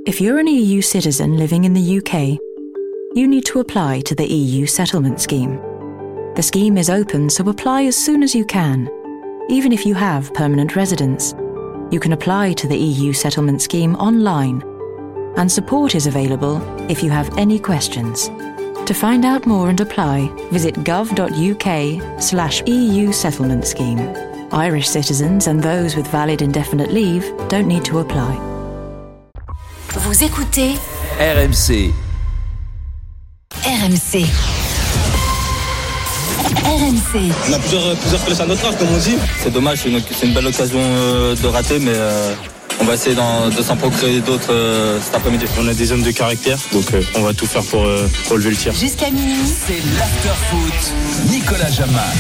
If you're an EU citizen living in the UK, you need to apply to the EU Settlement Scheme. The scheme is open, so apply as soon as you can, even if you have permanent residence. You can apply to the EU Settlement Scheme online, and support is available if you have any questions. To find out more and apply, visit gov.uk/EU Settlement Scheme. Irish citizens and those with valid indefinite leave don't need to apply. Vous écoutez RMC. RMC. RMC. On a plusieurs flèches à notre arc, comme on dit. C'est dommage, c'est une belle occasion de rater, mais on va essayer de s'en procurer d'autres cet après-midi. On a des hommes de caractère, donc on va tout faire pour relever le tir. Jusqu'à minuit. C'est l'after-foot. Nicolas Jamin.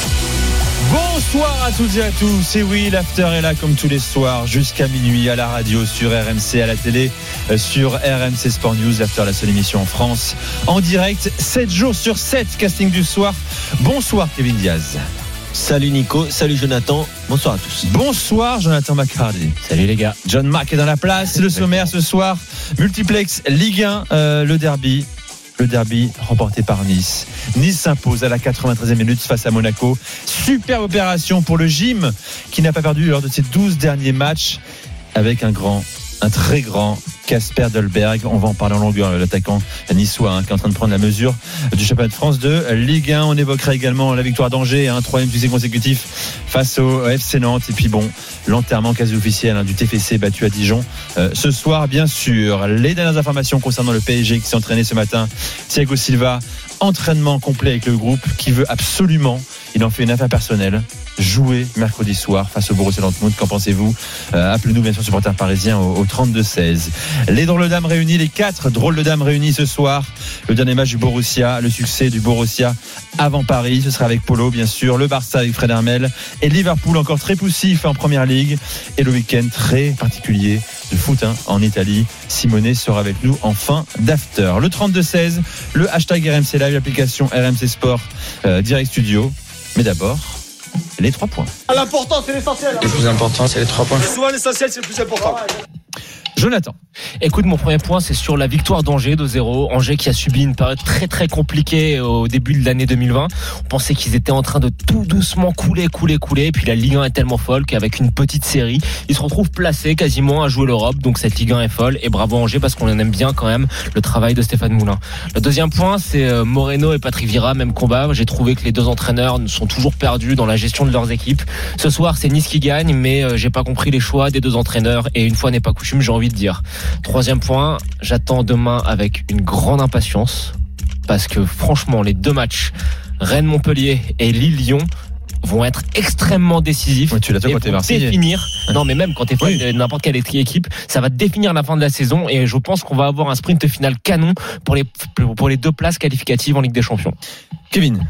Bonsoir à toutes et à tous. Et oui, l'after est là comme tous les soirs jusqu'à minuit à la radio, sur RMC, à la télé, sur RMC Sport News. L'after, la seule émission en France en direct 7 jours sur 7, casting du soir. Bonsoir Kevin Diaz. Salut Nico, salut Jonathan, bonsoir à tous. Bonsoir Jonathan McCarty. Salut les gars. John Mark est dans la place. Le sommaire ce soir, multiplex Ligue 1, le derby. Le derby remporté par Nice. Nice s'impose à la 93e minute face à Monaco. Superbe opération pour le gym qui n'a pas perdu lors de ses 12 derniers matchs, avec un très grand Kasper Dolberg. On va en parler en longueur, l'attaquant niçois qui est en train de prendre la mesure du championnat de France de Ligue 1. On évoquera également la victoire d'Angers, 3e succès consécutif face au FC Nantes. Et puis l'enterrement quasi officiel du TFC battu à Dijon ce soir, bien sûr. Les dernières informations concernant le PSG qui s'est entraîné ce matin. Thiago Silva, entraînement complet avec le groupe, qui veut absolument, il en fait une affaire personnelle, jouer mercredi soir face au Borussia Dortmund. Qu'en pensez-vous? Appelez-nous bien sûr, supporters parisiens, au 32-16. Les drôles de dames réunis, les 4 drôles de dames réunis ce soir. Le dernier match du Borussia, le succès du Borussia avant Paris, ce sera avec Polo bien sûr, le Barça avec Fred Hermel, et Liverpool encore très poussif en première ligue, et le week-end très particulier de foot en Italie. Simonet sera avec nous en fin d'after. Le 32-16, le hashtag RMC Live, l'application RMC Sport Direct Studio. Mais d'abord, les 3 points. L'important, c'est l'essentiel. Le plus important, c'est les 3 points. Souvent, l'essentiel, c'est le plus important. Jonathan. Écoute, mon premier point, c'est sur la victoire d'Angers 2-0. Angers qui a subi une période très très compliquée au début de l'année 2020. On pensait qu'ils étaient en train de tout doucement couler. Et puis la Ligue 1 est tellement folle qu'avec une petite série, ils se retrouvent placés quasiment à jouer l'Europe. Donc cette Ligue 1 est folle. Et bravo Angers, parce qu'on aime bien quand même le travail de Stéphane Moulin. Le deuxième point, c'est Moreno et Patrick Vieira, même combat. J'ai trouvé que les deux entraîneurs sont toujours perdus dans la gestion de leurs équipes. Ce soir, c'est Nice qui gagne, mais j'ai pas compris les choix des deux entraîneurs. Et une fois n'est pas coutume, j'ai envie de dire. Troisième point, j'attends demain avec une grande impatience, parce que franchement les 2 matchs Rennes-Montpellier et Lille-Lyon vont être extrêmement décisifs. Ouais, tu l'as dit quand t'es Marseillais. Définir. Non, mais même quand t'es fan de n'importe quelle équipe, ça va définir la fin de la saison, et je pense qu'on va avoir un sprint final canon pour les 2 places qualificatives en Ligue des Champions. Kevin.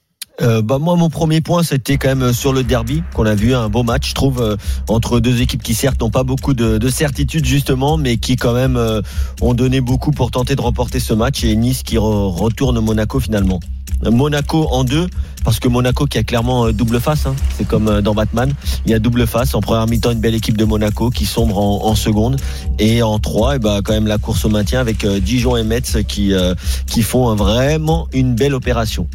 Moi, mon premier point, c'était quand même sur le derby, qu'on a vu un beau match, je trouve, entre 2 équipes qui certes n'ont pas beaucoup de certitudes justement, mais qui quand même ont donné beaucoup pour tenter de remporter ce match, et Nice qui retourne Monaco finalement. Monaco en 2, parce que Monaco qui a clairement double face, c'est comme dans Batman, il y a double face. En première mi-temps, une belle équipe de Monaco qui sombre en seconde, et en 3, quand même la course au maintien avec Dijon et Metz qui font vraiment une belle opération.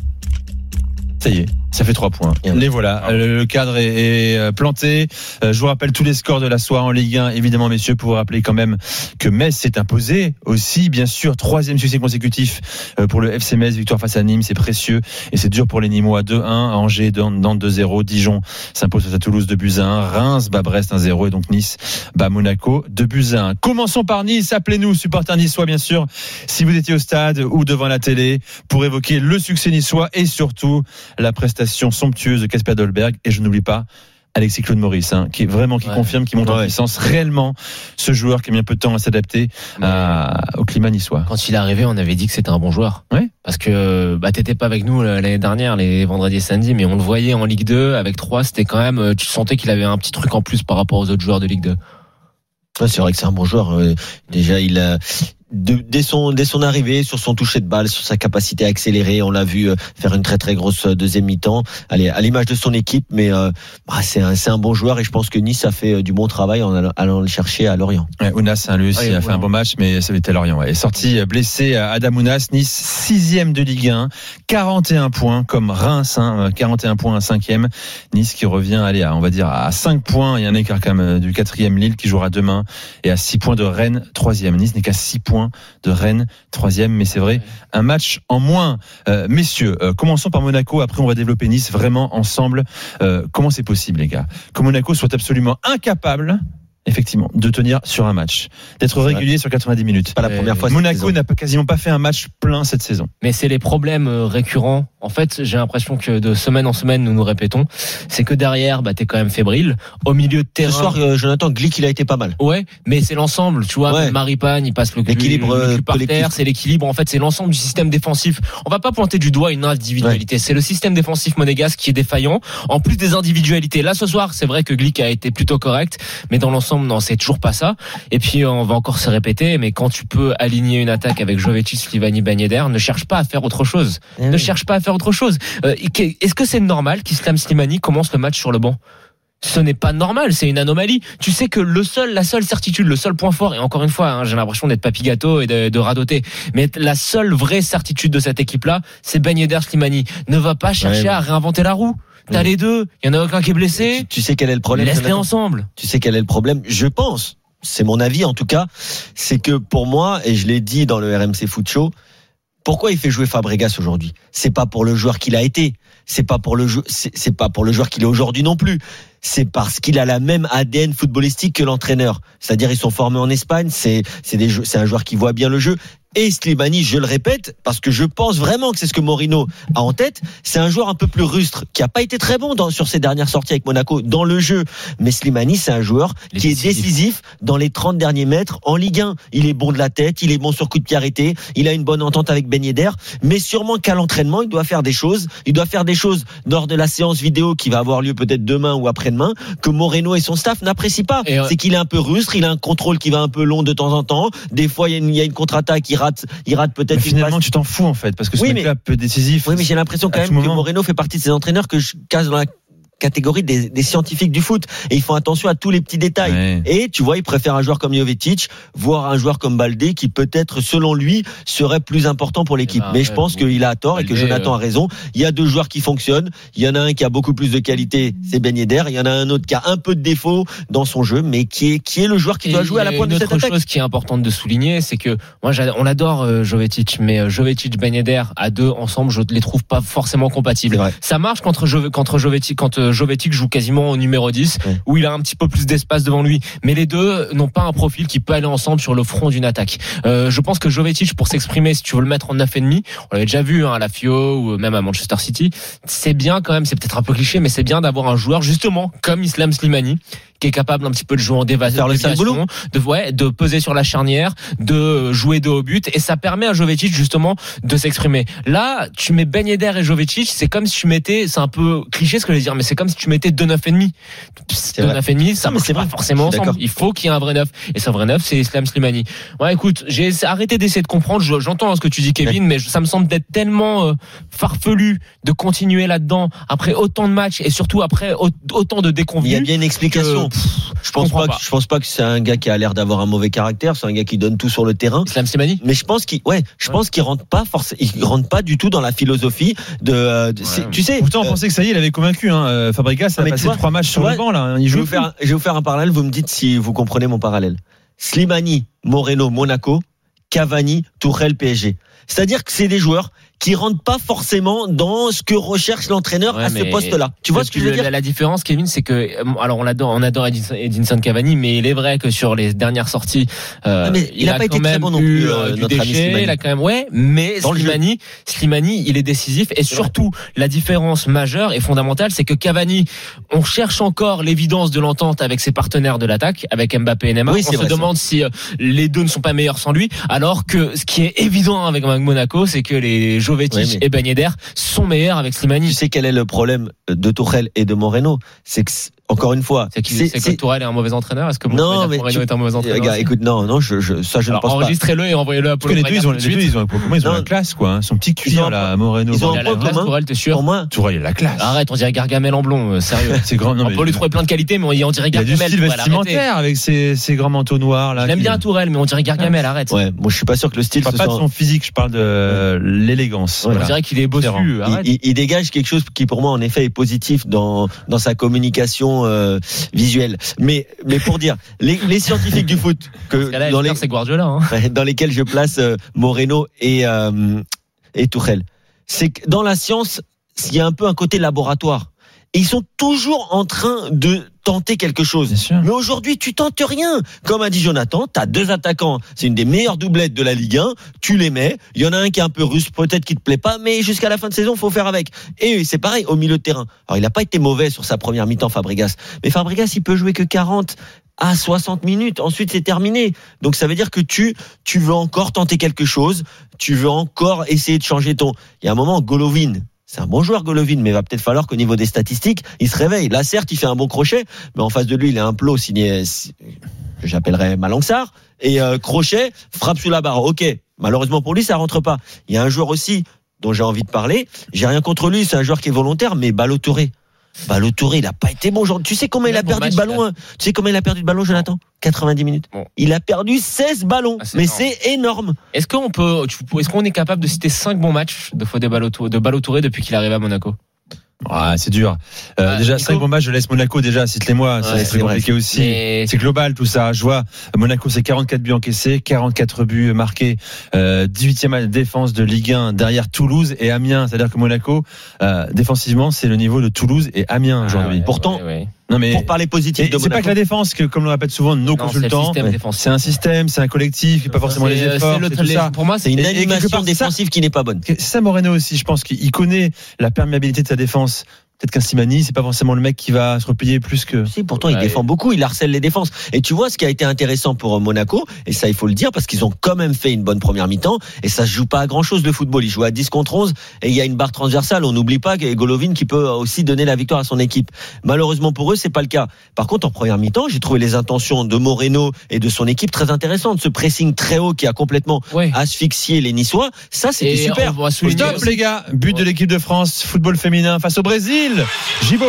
Ça y est, ça fait 3 points. Les voilà, le cadre est planté. Je vous rappelle tous les scores de la soirée en Ligue 1, évidemment messieurs, pour vous rappeler quand même que Metz s'est imposé aussi, bien sûr, 3e succès consécutif pour le FC Metz, victoire face à Nîmes, c'est précieux, et c'est dur pour les Nîmois. 2-1, Angers Nantes 2-0, Dijon s'impose face à Toulouse 2-1, Reims bat Brest 1-0, et donc Nice bat Monaco 2-1. Commençons par Nice, appelez-nous supporters niçois bien sûr, si vous étiez au stade ou devant la télé, pour évoquer le succès niçois et surtout la prestation somptueuse de Kasper Dolberg. Et je n'oublie pas Alexis Claude Maurice, qui confirme, qui monte en puissance réellement, ce joueur qui a mis un peu de temps à s'adapter au climat niçois. Quand il est arrivé, on avait dit que c'était un bon joueur. Oui. Parce que t'étais pas avec nous l'année dernière, les vendredis et samedis, mais on le voyait en Ligue 2 avec 3, c'était quand même, tu sentais qu'il avait un petit truc en plus par rapport aux autres joueurs de Ligue 2. Ouais, c'est vrai que c'est un bon joueur. Déjà, dès son arrivée, sur son toucher de balle, sur sa capacité à accélérer, on l'a vu faire une très très grosse deuxième mi-temps. Allez, à l'image de son équipe, mais c'est un bon joueur et je pense que Nice a fait du bon travail en allant le chercher à Lorient. Ouais, Ounas, lui aussi a fait un bon match, mais ça était Lorient. Ouais. Sorti blessé Adam Ounas, Nice 6e de Ligue 1, 41 points comme Reims, 41 points à 5e. Nice qui revient, on va dire à 5 points. Il y a un écart quand même du 4e Lille qui jouera demain et à 6 points de Rennes 3e. Nice n'est qu'à 6 points de Rennes 3e, mais c'est vrai, un match en moins. Messieurs, commençons par Monaco, après on va développer Nice vraiment ensemble. Comment c'est possible, les gars, que Monaco soit absolument incapable, effectivement, de tenir sur un match, d'être régulier sur 90 minutes. Pas la première fois. Monaco n'a quasiment pas fait un match plein cette saison. Mais c'est les problèmes récurrents. En fait, j'ai l'impression que de semaine en semaine, nous répétons, c'est que derrière, t'es quand même fébrile. Au milieu de terrain. Ce soir, Jonathan Glick, il a été pas mal. Ouais, mais c'est l'ensemble, tu vois. Ouais. Maripane, il passe l'équilibre par terre, c'est l'équilibre. En fait, c'est l'ensemble du système défensif. On va pas pointer du doigt une individualité. Ouais. C'est le système défensif monégasque qui est défaillant. En plus des individualités. Là, ce soir, c'est vrai que Glick a été plutôt correct, mais dans l'ensemble, non, c'est toujours pas ça. Et puis, on va encore se répéter, mais quand tu peux aligner une attaque avec Jovetic, Slimani, Ben Yedder, ne cherche pas à faire autre chose. Cherche pas à faire autre chose. Est-ce que c'est normal qu'Islam Slimani commence le match sur le banc ? Ce n'est pas normal, c'est une anomalie. Tu sais que la seule certitude, le seul point fort, et encore une fois, j'ai l'impression d'être Papy Gâteau et de radoter, mais la seule vraie certitude de cette équipe-là, c'est Ben Yedder Slimani. Ne va pas chercher à réinventer la roue. T'as les deux, il y en a aucun qui est blessé. Tu sais quel est le problème ? Laisse-les ensemble. Tu sais quel est le problème ? Je pense, c'est mon avis en tout cas, c'est que pour moi, et je l'ai dit dans le RMC Foot Show, pourquoi il fait jouer Fabregas aujourd'hui ? C'est pas pour le joueur qu'il a été, c'est pas pour le joueur qu'il est aujourd'hui non plus. C'est parce qu'il a la même ADN footballistique que l'entraîneur. C'est-à-dire ils sont formés en Espagne, c'est un joueur qui voit bien le jeu. Et Slimani, je le répète, parce que je pense vraiment que c'est ce que Mourinho a en tête, c'est un joueur un peu plus rustre, qui a pas été très bon sur ses dernières sorties avec Monaco dans le jeu. Mais Slimani, c'est un joueur qui est décisif dans les 30 derniers mètres en Ligue 1. Il est bon de la tête, il est bon sur coup de pied arrêté, il a une bonne entente avec Ben Yedder, mais sûrement qu'à l'entraînement, il doit faire des choses lors de la séance vidéo qui va avoir lieu peut-être demain ou après-demain, que Moreno et son staff n'apprécient pas. C'est qu'il est un peu rustre, il a un contrôle qui va un peu long de temps en temps. Des fois, il y a une contre-attaque, il rate peut-être une finalement, tu t'en fous en fait, parce que ce mec-là peut être décisif. Oui, mais j'ai l'impression quand même que Moreno fait partie de ces entraîneurs que je casse dans la catégorie des scientifiques du foot, et ils font attention à tous les petits détails. Ouais. Et tu vois, ils préfèrent un joueur comme Jovetic, voire un joueur comme Baldé, qui peut-être, selon lui, serait plus important pour l'équipe. Mais je pense qu'il a tort, Baldé, et que Jonathan a raison. Il y a deux joueurs qui fonctionnent. Il y en a un qui a beaucoup plus de qualité, c'est Ben Yedder. Il y en a un autre qui a un peu de défaut dans son jeu, mais qui est le joueur qui doit jouer à la pointe de cette attaque. Une autre chose qui est importante de souligner, c'est que moi, on adore Jovetic, mais Jovetic, Ben Yedder à deux ensemble, je les trouve pas forcément compatibles. Ça marche quand Jovetic joue quasiment au numéro 10, où il a un petit peu plus d'espace devant lui, mais les deux n'ont pas un profil qui peut aller ensemble sur le front d'une attaque. Je pense que Jovetic, pour s'exprimer, si tu veux le mettre en 9,5, on l'avait déjà vu à la Fio ou même à Manchester City, c'est bien quand même, c'est peut-être un peu cliché, mais c'est bien d'avoir un joueur justement comme Islam Slimani, qui est capable un petit peu de jouer en déviation, de peser sur la charnière, de jouer de haut but, et ça permet à Jovetic justement de s'exprimer. Là, tu mets Ben Yedder et Jovetic, c'est comme si tu mettais, c'est un peu cliché ce que je vais dire, mais c'est comme si tu mettais deux 9,5. Deux 9,5, ça marche pas forcément ensemble. Il faut qu'il y ait un vrai 9. Et ce vrai 9, c'est Islam Slimani. Ouais, écoute, j'ai arrêté d'essayer de comprendre, j'entends ce que tu dis, Kevin, mais ça me semble d'être tellement farfelu de continuer là-dedans après autant de matchs et surtout après autant de déconvenus. Il y a bien une explication. Je pense pas que c'est un gars qui a l'air d'avoir un mauvais caractère, c'est un gars qui donne tout sur le terrain. Islam Slimani. Mais je pense qu'il rentre pas du tout dans la philosophie tu sais. Pourtant, on pensait que ça y est, il avait convaincu, Fabregas a passé 3 matchs sur le banc, là. Je vais vous faire un parallèle, vous me dites si vous comprenez mon parallèle. Slimani, Moreno, Monaco, Cavani, Tuchel, PSG. C'est-à-dire que c'est des joueurs qui rentrent pas forcément dans ce que recherche l'entraîneur à ce poste-là. Tu vois ce que je veux dire ? La différence, Kevin, c'est que, alors on adore Edinson Cavani, mais il est vrai que sur les dernières sorties, il a pas été très bon non plus, notre ami Slimani. Il a quand même, mais Slimani, il est décisif, et surtout, la différence majeure et fondamentale, c'est que Cavani, on cherche encore l'évidence de l'entente avec ses partenaires de l'attaque, avec Mbappé et Neymar. On se demande si les deux ne sont pas meilleurs sans lui, alors que ce qui est évident avec Monaco, c'est que les Jovetic et Ben Yedder sont meilleurs avec Slimani. Tu sais quel est le problème de Tuchel et de Moreno ? C'est que encore une fois. C'est que Tourelle est un mauvais entraîneur. Est-ce que Moreno est un mauvais entraîneur? Gars, écoute, non, je ne pense pas. Enregistrez-le et envoyez-le à Polo. Les deux, ils ont la classe, quoi. Son petit cuir, là, Moreno. Ils ont la classe, Tourelle, t'es sûr? Pour moi, Tourelle, il a la classe. Arrête, on dirait Gargamel en blond, sérieux. C'est grand. On peut lui trouver plein de qualités, mais on dirait Gargamel. Il a du style vestimentaire avec ses grands manteaux noirs, là. J'aime bien Tourelle, mais on dirait Gargamel, arrête. Ouais, moi, je suis pas sûr que le style. Je parle pas de son physique, je parle de l'élégance. On dirait qu'il est bossu, arrête. Il dégage quelque chose qui, pour moi, en effet, est positif dans sa communication visuelle. Mais pour dire, les scientifiques du foot c'est Guardiola, hein. Dans lesquels je place Moreno et Tuchel, c'est que dans la science, il y a un peu un côté laboratoire. Et ils sont toujours en train de tenter quelque chose. Mais aujourd'hui, tu tentes rien. Comme a dit Jonathan, t'as 2 attaquants. C'est une des meilleures doublettes de la Ligue 1. Tu les mets. Il y en a un qui est un peu russe, peut-être qui te plaît pas, mais jusqu'à la fin de saison, faut faire avec. Et c'est pareil au milieu de terrain. Alors, il n'a pas été mauvais sur sa première mi-temps, Fabregas. Mais Fabregas, il peut jouer que 40 à 60 minutes. Ensuite, c'est terminé. Donc, ça veut dire que tu veux encore tenter quelque chose. Tu veux encore essayer de changer ton. Il y a un moment, Golovin. C'est un bon joueur, Golovin, mais il va peut-être falloir qu'au niveau des statistiques, il se réveille. Là, certes, il fait un bon crochet, mais en face de lui, il a un plot signé, que j'appellerais Malangsar, et crochet, frappe sous la barre. Ok, malheureusement pour lui, ça rentre pas. Il y a un joueur aussi dont j'ai envie de parler. J'ai rien contre lui, c'est un joueur qui est volontaire, mais Ballo-Touré, il a pas été bon aujourd'hui. Tu sais combien il a perdu de ballons? Tu sais combien il a perdu de ballons, Jonathan? 90 minutes. Bon. Il a perdu 16 ballons. Mais énorme. C'est énorme. Est-ce qu'on est capable de citer 5 bons matchs de Ballo-Touré depuis qu'il est arrivé à Monaco? Ah, c'est dur. Déjà, 5 bons matchs, je laisse Monaco déjà, cite-les moi. C'est très compliqué aussi. Mais... C'est global tout ça. Je vois, Monaco, c'est 44 buts encaissés, 44 buts marqués, 18e défense de Ligue 1 derrière Toulouse et Amiens. C'est-à-dire que Monaco, défensivement, c'est le niveau de Toulouse et Amiens aujourd'hui. Pourtant, non mais pour parler positif de Monaco. C'est pas que la défense, que comme le répètent souvent nos consultants. C'est un système, c'est un collectif, et pas forcément les efforts. C'est tout ça. Pour moi, c'est une animation défensive qui n'est pas bonne. C'est ça, Moreno aussi. Je pense qu'il connaît la perméabilité de sa défense. Peut-être qu'un Slimani, c'est pas forcément le mec qui va se replier plus que. Si, pourtant, il défend beaucoup, il harcèle les défenses. Et tu vois, ce qui a été intéressant pour Monaco, et ça, il faut le dire, parce qu'ils ont quand même fait une bonne première mi-temps, et ça se joue pas à grand chose le football. Ils jouent à 10 contre 11, et il y a une barre transversale. On n'oublie pas que Golovin qui peut aussi donner la victoire à son équipe. Malheureusement pour eux, c'est pas le cas. Par contre, en première mi-temps, j'ai trouvé les intentions de Moreno et de son équipe très intéressantes. Ce pressing très haut qui a complètement asphyxié les Niçois. Ça, c'était super. Stop, les gars. But de l'équipe de France, football féminin face au Brésil. Gibaud.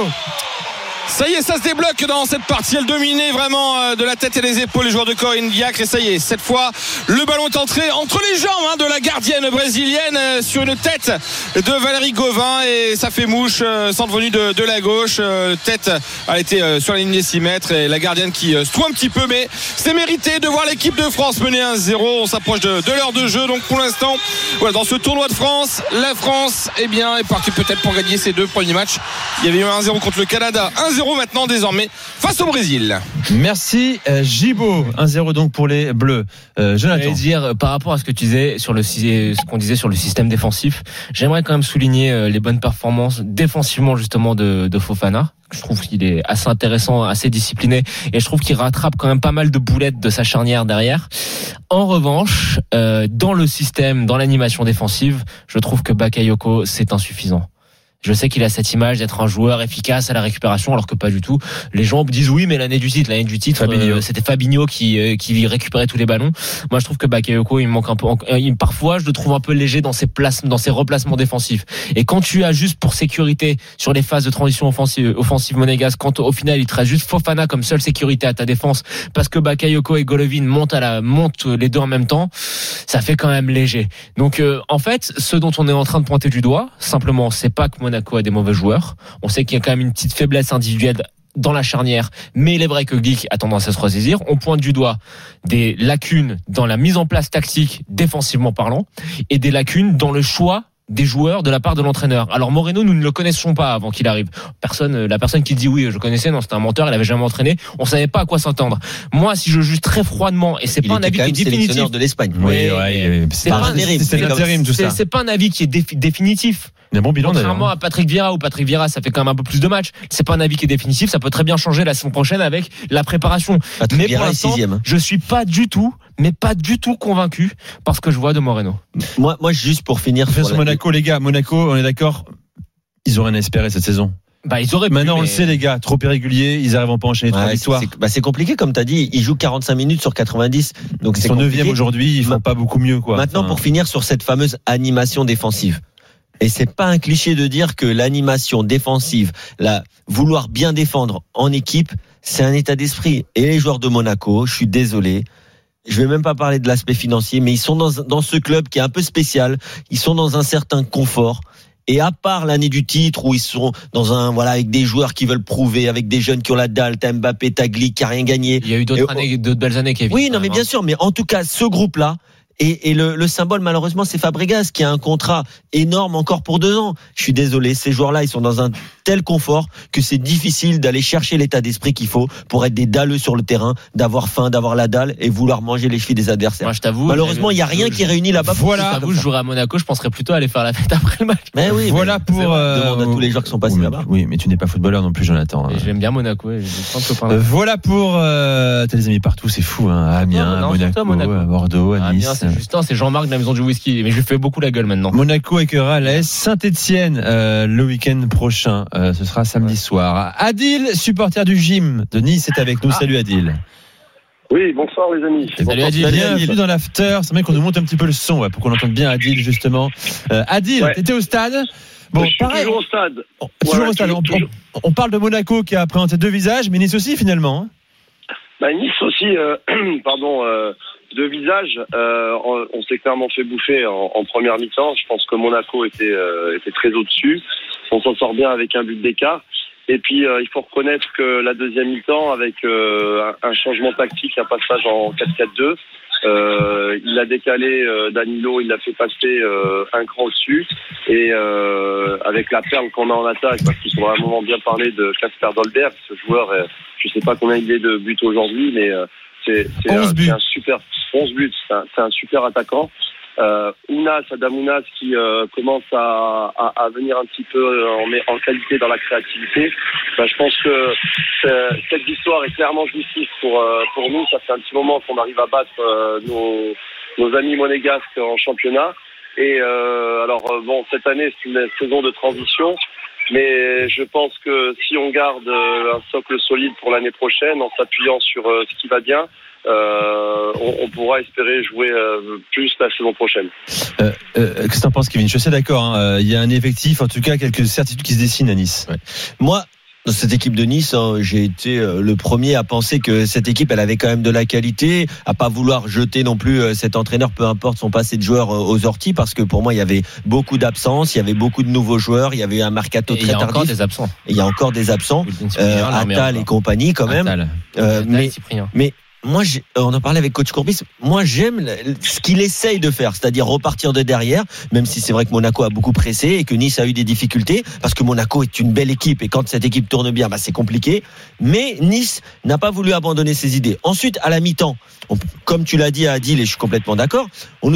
Ça y est, ça se débloque dans cette partie. Elle dominait vraiment de la tête et des épaules les joueurs de Corinne Diacre. Et ça y est, cette fois, le ballon est entré entre les jambes de la gardienne brésilienne sur une tête de Valérie Gauvin. Et ça fait mouche, centre venu de la gauche. Tête a été sur la ligne des 6 mètres. Et la gardienne qui se trouve un petit peu, mais c'est mérité de voir l'équipe de France mener 1-0. On s'approche de l'heure de jeu. Donc pour l'instant, voilà, dans ce tournoi de France, la France est partie peut-être pour gagner ses 2 premiers matchs. Il y avait eu 1-0 contre le Canada, 1-0 maintenant désormais face au Brésil. Merci Gibaud. 1-0 donc pour les Bleus. Jonathan. Je vais dire par rapport à ce que tu disais ce qu'on disait sur le système défensif, j'aimerais quand même souligner les bonnes performances défensivement justement de Fofana. Je trouve qu'il est assez intéressant, assez discipliné, et je trouve qu'il rattrape quand même pas mal de boulettes de sa charnière derrière. En revanche, dans le système, dans l'animation défensive, je trouve que Bakayoko, c'est insuffisant. Je sais qu'il a cette image d'être un joueur efficace à la récupération, alors que pas du tout. Les gens disent oui, mais l'année du titre, c'était Fabinho qui récupérait tous les ballons. Moi, je trouve que Bakayoko, il manque un peu. Parfois, je le trouve un peu léger dans ses replacements défensifs. Et quand tu as juste pour sécurité sur les phases de transition offensive monégasque, quand au final il te reste juste Fofana comme seule sécurité à ta défense, parce que Bakayoko et Golovin montent les deux en même temps, ça fait quand même léger. Donc, en fait, ce dont on est en train de pointer du doigt, simplement, c'est pas que Monaco a des mauvais joueurs. On sait qu'il y a quand même une petite faiblesse individuelle dans la charnière, mais il est vrai que Geek a tendance à se ressaisir. On pointe du doigt des lacunes dans la mise en place tactique, défensivement parlant, et des lacunes dans le choix des joueurs de la part de l'entraîneur. Alors Moreno, nous ne le connaissions pas avant qu'il arrive. La personne qui dit oui, je connaissais, non, c'était un menteur, il avait jamais entraîné. On savait pas à quoi s'entendre. Moi, si je juge très froidement, et c'est pas un avis qui est définitif. De l'Espagne. C'est pas intérim tout ça. C'est pas un avis qui est définitif. Bon bilan, contrairement à Patrick Vieira, ça fait quand même un peu plus de matchs. C'est pas un avis qui est définitif, ça peut très bien changer la saison prochaine avec la préparation. Patrick mais Vieira pour l'instant, est 6e. je suis pas du tout convaincu par ce que je vois de Moreno. Moi juste pour finir sur Monaco, les gars, Monaco, on est d'accord, ils ont rien à espérer cette saison. Ils auraient pu, Maintenant, on le sait, les gars, trop irréguliers, ils n'arrivent pas à enchaîner 3 victoires. C'est compliqué, comme tu as dit. Ils jouent 45 minutes sur 90. Donc ils sont 9e aujourd'hui, ils font pas beaucoup mieux, quoi. Maintenant, pour finir sur cette fameuse animation défensive. Et c'est pas un cliché de dire que l'animation défensive, vouloir bien défendre en équipe, c'est un état d'esprit. Et les joueurs de Monaco, je suis désolé, je vais même pas parler de l'aspect financier, mais ils sont dans ce club qui est un peu spécial. Ils sont dans un certain confort. Et à part l'année du titre où ils sont avec des joueurs qui veulent prouver, avec des jeunes qui ont la dalle, t'as Mbappé, t'as Glick qui a rien gagné. Il y a eu d'autres belles années, Kevin. Oui, non, mais bien sûr, mais en tout cas, ce groupe-là, et le symbole, malheureusement, c'est Fabregas qui a un contrat énorme encore pour 2 ans. Je suis désolé, ces joueurs-là, ils sont dans un tel confort que c'est difficile d'aller chercher l'état d'esprit qu'il faut pour être des dalleux sur le terrain, d'avoir faim, d'avoir la dalle et vouloir manger les chevilles des adversaires. Moi, je t'avoue. Malheureusement, il n'y a rien qui réunit là-bas. Voilà. Je jouerais à Monaco, je penserais plutôt à aller faire la fête après le match. Mais oui. Voilà pour. Demande à tous les joueurs qui sont passés là-bas. Oui, mais tu n'es pas footballeur non plus, Jonathan. J'aime bien Monaco. Voilà pour. T'as des amis partout, c'est fou, hein. Amiens, Monaco, Bordeaux, à Nice. C'est Justin, c'est Jean-Marc de la Maison du Whisky. Mais je lui fais beaucoup la gueule maintenant. Monaco accueillera l'AS Saint-Etienne le week-end prochain. Ce sera samedi soir. Adil, supporter du gym de Nice, est avec nous. Salut Adil. Oui, bonsoir les amis. Salut Adil, bienvenue dans l'after. C'est vrai qu'on nous monte un petit peu le son pour qu'on entende bien Adil justement. Adil, t'étais au stade. Bon, pareil. Toujours au stade. Toujours au stade. On parle de Monaco qui a présenté 2 visages, mais Nice aussi finalement. Nice aussi, 2 visages. On s'est clairement fait bouffer en première mi-temps. Je pense que Monaco était très au-dessus. On s'en sort bien avec un but d'écart. Et puis il faut reconnaître que la deuxième mi-temps, avec un changement tactique, un passage en 4-4-2, il a décalé Danilo, il l'a fait passer un cran au-dessus. Et avec la perle qu'on a en attaque, parce qu'il faudra un moment bien parler de Kasper Dolberg, ce joueur, je sais pas combien il est de buts aujourd'hui, mais c'est un super 11 buts. C'est un super attaquant. Adam Ounas qui commence à venir un petit peu en qualité dans la créativité. Je pense que cette victoire est clairement justice pour nous. Ça fait un petit moment qu'on arrive à battre nos amis monégasques en championnat. Et cette année c'est une saison de transition. Mais je pense que si on garde un socle solide pour l'année prochaine, en s'appuyant sur ce qui va bien, on pourra espérer jouer plus la saison prochaine. Qu'est-ce que t'en penses, Kevin? Je suis assez d'accord. Il y a un effectif, en tout cas, quelques certitudes qui se dessinent à Nice. Ouais. Moi, dans cette équipe de Nice, j'ai été le premier à penser que cette équipe, elle avait quand même de la qualité, à pas vouloir jeter non plus cet entraîneur, peu importe son passé de joueur, aux orties, parce que pour moi, il y avait beaucoup d'absences, il y avait beaucoup de nouveaux joueurs, il y il y a un mercato très tardif. Il y a encore des absents. Et il y a encore des absents, Attal et compagnie quand même. Mais moi, on en parlait avec coach Courbis. Moi, j'aime ce qu'il essaye de faire, c'est-à-dire repartir de derrière, même si c'est vrai que Monaco a beaucoup pressé et que Nice a eu des difficultés, parce que Monaco est une belle équipe et quand cette équipe tourne bien, c'est compliqué. Mais Nice n'a pas voulu abandonner ses idées. Ensuite, à la mi-temps, comme tu l'as dit à Adil, et je suis complètement d'accord, on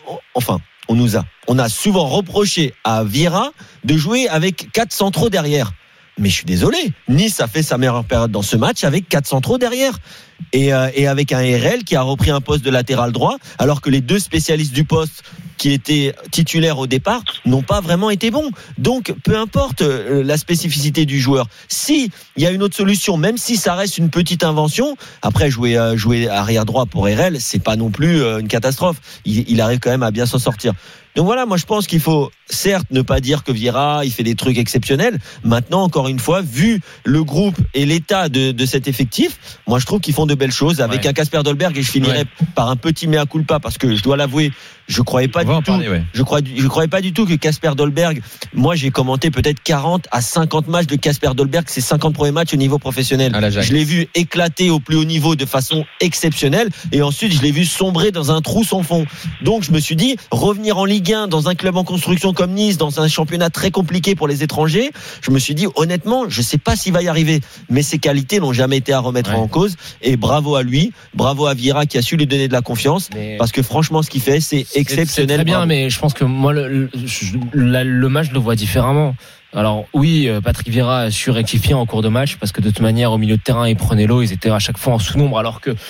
a souvent reproché à Vieira de jouer avec 4 centraux derrière. Mais je suis désolé, Nice a fait sa meilleure période dans ce match avec 4 centraux derrière. Et avec un RL qui a repris un poste de latéral droit, alors que les 2 spécialistes du poste qui étaient titulaires au départ n'ont pas vraiment été bons. Donc, peu importe la spécificité du joueur, si il y a une autre solution, même si ça reste une petite invention, après jouer arrière droit pour RL, c'est pas non plus une catastrophe. Il arrive quand même à bien s'en sortir. Donc voilà, moi je pense qu'il faut certes ne pas dire que Vieira il fait des trucs exceptionnels. Maintenant, encore une fois, vu le groupe et l'état de cet effectif, moi je trouve qu'ils font de belles choses avec un Kasper Dolberg, et je finirai par un petit mea culpa parce que je dois l'avouer, je croyais pas je croyais pas du tout que Kasper Dolberg, moi j'ai commenté peut-être 40 à 50 matchs de Kasper Dolberg, ses 50 premiers matchs au niveau professionnel. Je l'ai vu éclater au plus haut niveau de façon exceptionnelle, et ensuite je l'ai vu sombrer dans un trou sans fond. Donc je me suis dit, revenir en Ligue 1 dans un club en construction comme Nice, dans un championnat très compliqué pour les étrangers, je me suis dit honnêtement, je sais pas s'il va y arriver, mais ses qualités n'ont jamais été à remettre en cause, et bravo à lui, bravo à Vieira qui a su lui donner de la confiance, parce que franchement ce qu'il fait c'est exceptionnel. C'est très bien, mais je pense que moi le match je le vois différemment. Alors oui, Patrick Vieira a su rectifier en cours de match, parce que de toute manière au milieu de terrain ils prenaient l'eau, ils étaient à chaque fois en sous-nombre, alors que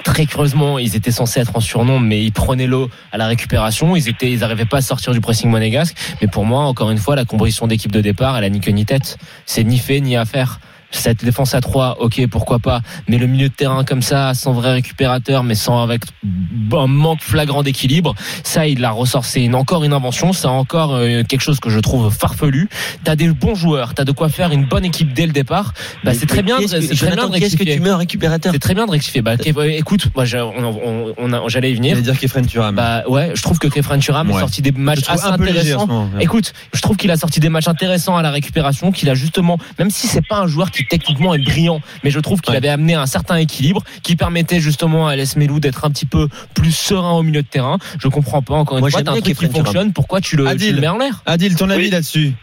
Très curieusement, ils étaient censés être en surnombre, mais ils prenaient l'eau à la récupération. Ils n'arrivaient pas à sortir du pressing monégasque. Mais pour moi, encore une fois, la composition d'équipe de départ, elle a ni queue ni tête. C'est ni fait ni à faire. Cette défense à 3, ok, pourquoi pas. Mais le milieu de terrain comme ça, sans vrai récupérateur, mais sans avec un manque flagrant d'équilibre, ça, il l'a ressort. C'est encore une invention. C'est encore quelque chose que je trouve farfelu. T'as des bons joueurs, t'as de quoi faire une bonne équipe dès le départ. Bah, c'est très bien. C'est très bien de rectifier. Qu'est-ce que tu mets en récupérateur? C'est très bien de rectifier. Bah, écoute, moi, j'allais y venir. J'allais dire Kefren Turam. Bah, ouais, je trouve que Kefren Turam a sorti des matchs assez intéressants. Écoute, je trouve qu'il a sorti des matchs intéressants à la récupération, qu'il a justement, même si c'est pas un joueur qui techniquement est brillant, mais je trouve qu'il avait amené un certain équilibre qui permettait justement à Les Melou d'être un petit peu plus serein au milieu de terrain. Je comprends pas, encore une fois, t'as un truc qui fonctionne, pourquoi tu le mets en l'air? Adil, ton avis là-dessus?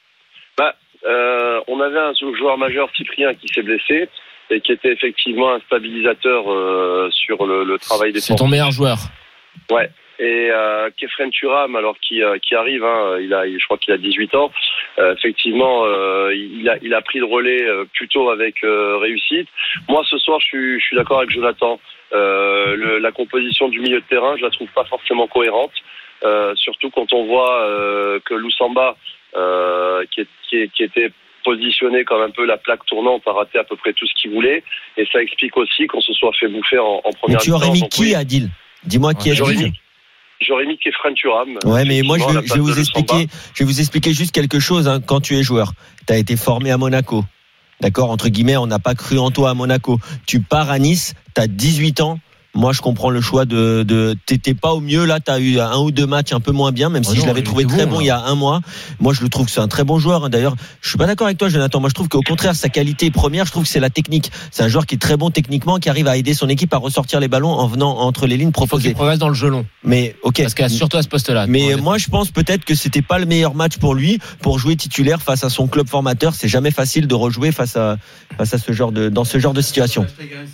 On avait un joueur majeur, Cyprien, qui s'est blessé et qui était effectivement un stabilisateur sur le travail des. C'est ton meilleur joueur. Ouais. Et Kefren Turam, alors qui arrive, je crois qu'il a 18 ans. Effectivement, il a pris le relais plutôt avec réussite. Moi, ce soir, je suis d'accord avec Jonathan. La composition du milieu de terrain, je la trouve pas forcément cohérente. Surtout quand on voit que Loussamba, qui était positionné comme un peu la plaque tournante, a raté à peu près tout ce qu'il voulait. Et ça explique aussi qu'on se soit fait bouffer en première mi-temps. Mais tu aurais mis qui, Adil? Dis-moi qui est Adil. J'aurais mis Kefren Turam. Ouais, mais moi, je vais vous expliquer juste quelque chose, hein. Quand tu es joueur, tu as été formé à Monaco. D'accord? Entre guillemets, on n'a pas cru en toi à Monaco. Tu pars à Nice, tu as 18 ans. Moi, je comprends le choix t'étais pas au mieux, là, t'as eu 1 ou 2 matchs un peu moins bien, même si je l'avais trouvé très bon il y a un mois. Moi, je le trouve que c'est un très bon joueur. D'ailleurs, je suis pas d'accord avec toi, Jonathan. Moi, je trouve qu'au contraire, sa qualité première, je trouve que c'est la technique. C'est un joueur qui est très bon techniquement, qui arrive à aider son équipe à ressortir les ballons en venant entre les lignes proposées. Il faut qu'il progresse dans le jeu long. Mais, ok. Parce qu'il surtout à ce poste-là. Mais moi, je pense peut-être que c'était pas le meilleur match pour lui, pour jouer titulaire face à son club formateur. C'est jamais facile de rejouer face à dans ce genre de situation.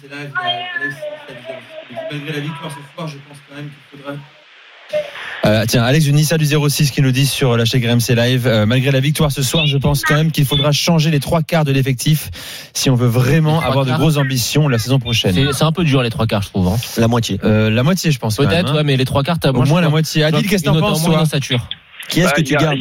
Malgré la victoire ce soir, je pense quand même qu'il faudra. Tiens, Alex Unissa du 06 qui nous dit sur la chaîne RMC Live, malgré la victoire ce soir, je pense quand même qu'il faudra changer les 3/4 de l'effectif si on veut vraiment avoir de grosses ambitions la saison prochaine. C'est un peu dur les 3/4, je trouve. Hein. La moitié. La moitié, je pense. Peut-être, ouais, mais les 3/4, t'as au moins la moitié. Adil, qu'est-ce que t'en penses, toi? Qui est-ce que tu gardes?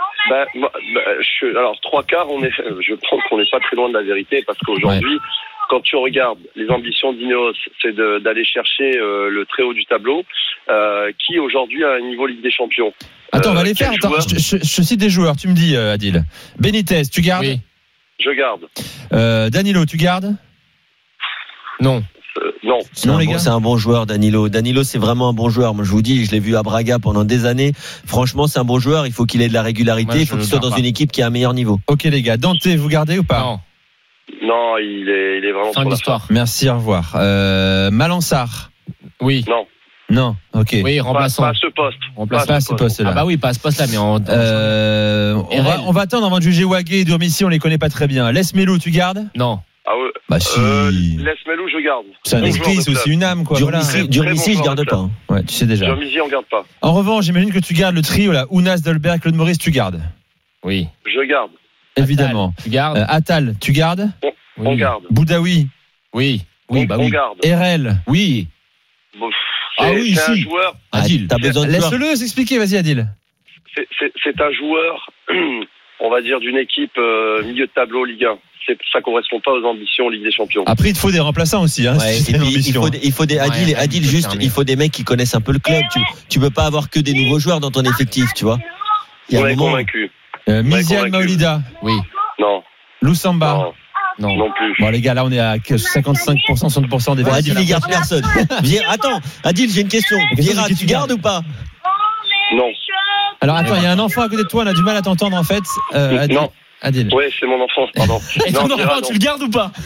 Alors 3/4, je pense qu'on n'est pas très loin de la vérité parce qu'aujourd'hui, quand tu regardes les ambitions d'Ineos, c'est d'aller chercher le très haut du tableau, qui aujourd'hui a un niveau Ligue des Champions. Attends, on va les faire. Attends, je cite des joueurs. Tu me dis, Adil. Benitez, tu gardes? Oui. Je garde. Danilo, tu gardes? Non. Non, les gars. C'est un bon joueur, Danilo. Danilo, c'est vraiment un bon joueur. Moi, je vous dis, je l'ai vu à Braga pendant des années. Franchement, c'est un bon joueur. Il faut qu'il ait de la régularité. Il faut qu'il soit dans une équipe qui a un meilleur niveau. Ok, les gars. Dante, vous gardez ou pas? Non, il est vraiment fin de l'histoire. Merci, au revoir. Malansar. Oui. Non, ok. Oui, remplaçant. Pas à ce poste. Pas à ce poste-là. Ah bah oui, pas à ce poste-là, mais on va attendre avant de juger Wagué et Durmissi, on les connaît pas très bien. Les Melou, tu gardes? Non. Ah ouais. Bah si. Les Melou, je garde. C'est un esprit, c'est aussi une âme, quoi. Durmissi, je garde pas. Ouais, tu sais déjà. Durmissi, on garde pas. En revanche, j'imagine que tu gardes le trio, là. Ounas, Dolberg, Claude Maurice, tu gardes? Oui. Je garde. Évidemment. Tu gardes? Attal, tu gardes? On garde. Boudaoui? Oui. Oui, bah oui. On garde. RL? Oui. Bon, oui, c'est un joueur. Adil, t'as besoin de laisse-le s'expliquer, vas-y, Adil. C'est un joueur, on va dire, d'une équipe milieu de tableau Ligue 1. Ça correspond pas aux ambitions Ligue des Champions. Après, il te faut des remplaçants aussi, hein. Ouais, il faut des Adil, juste, il faut des mecs qui connaissent un peu le club. Tu peux pas avoir que des nouveaux joueurs dans ton effectif, tu vois. On est convaincu. Miziane Maolida? Oui. Non. Loussamba? Non plus. Bon, les gars, là, on est à 55%, 60% des vrais. Adil, il garde personne. Attends, Adil, j'ai une question. Vieira, tu gardes ou pas? Non. Alors, attends, il y a un enfant à côté de toi, on a du mal à t'entendre, en fait. Adil. Non. Adil. Ouais, c'est mon enfant, pardon. Et ton enfant, tu le gardes ou pas?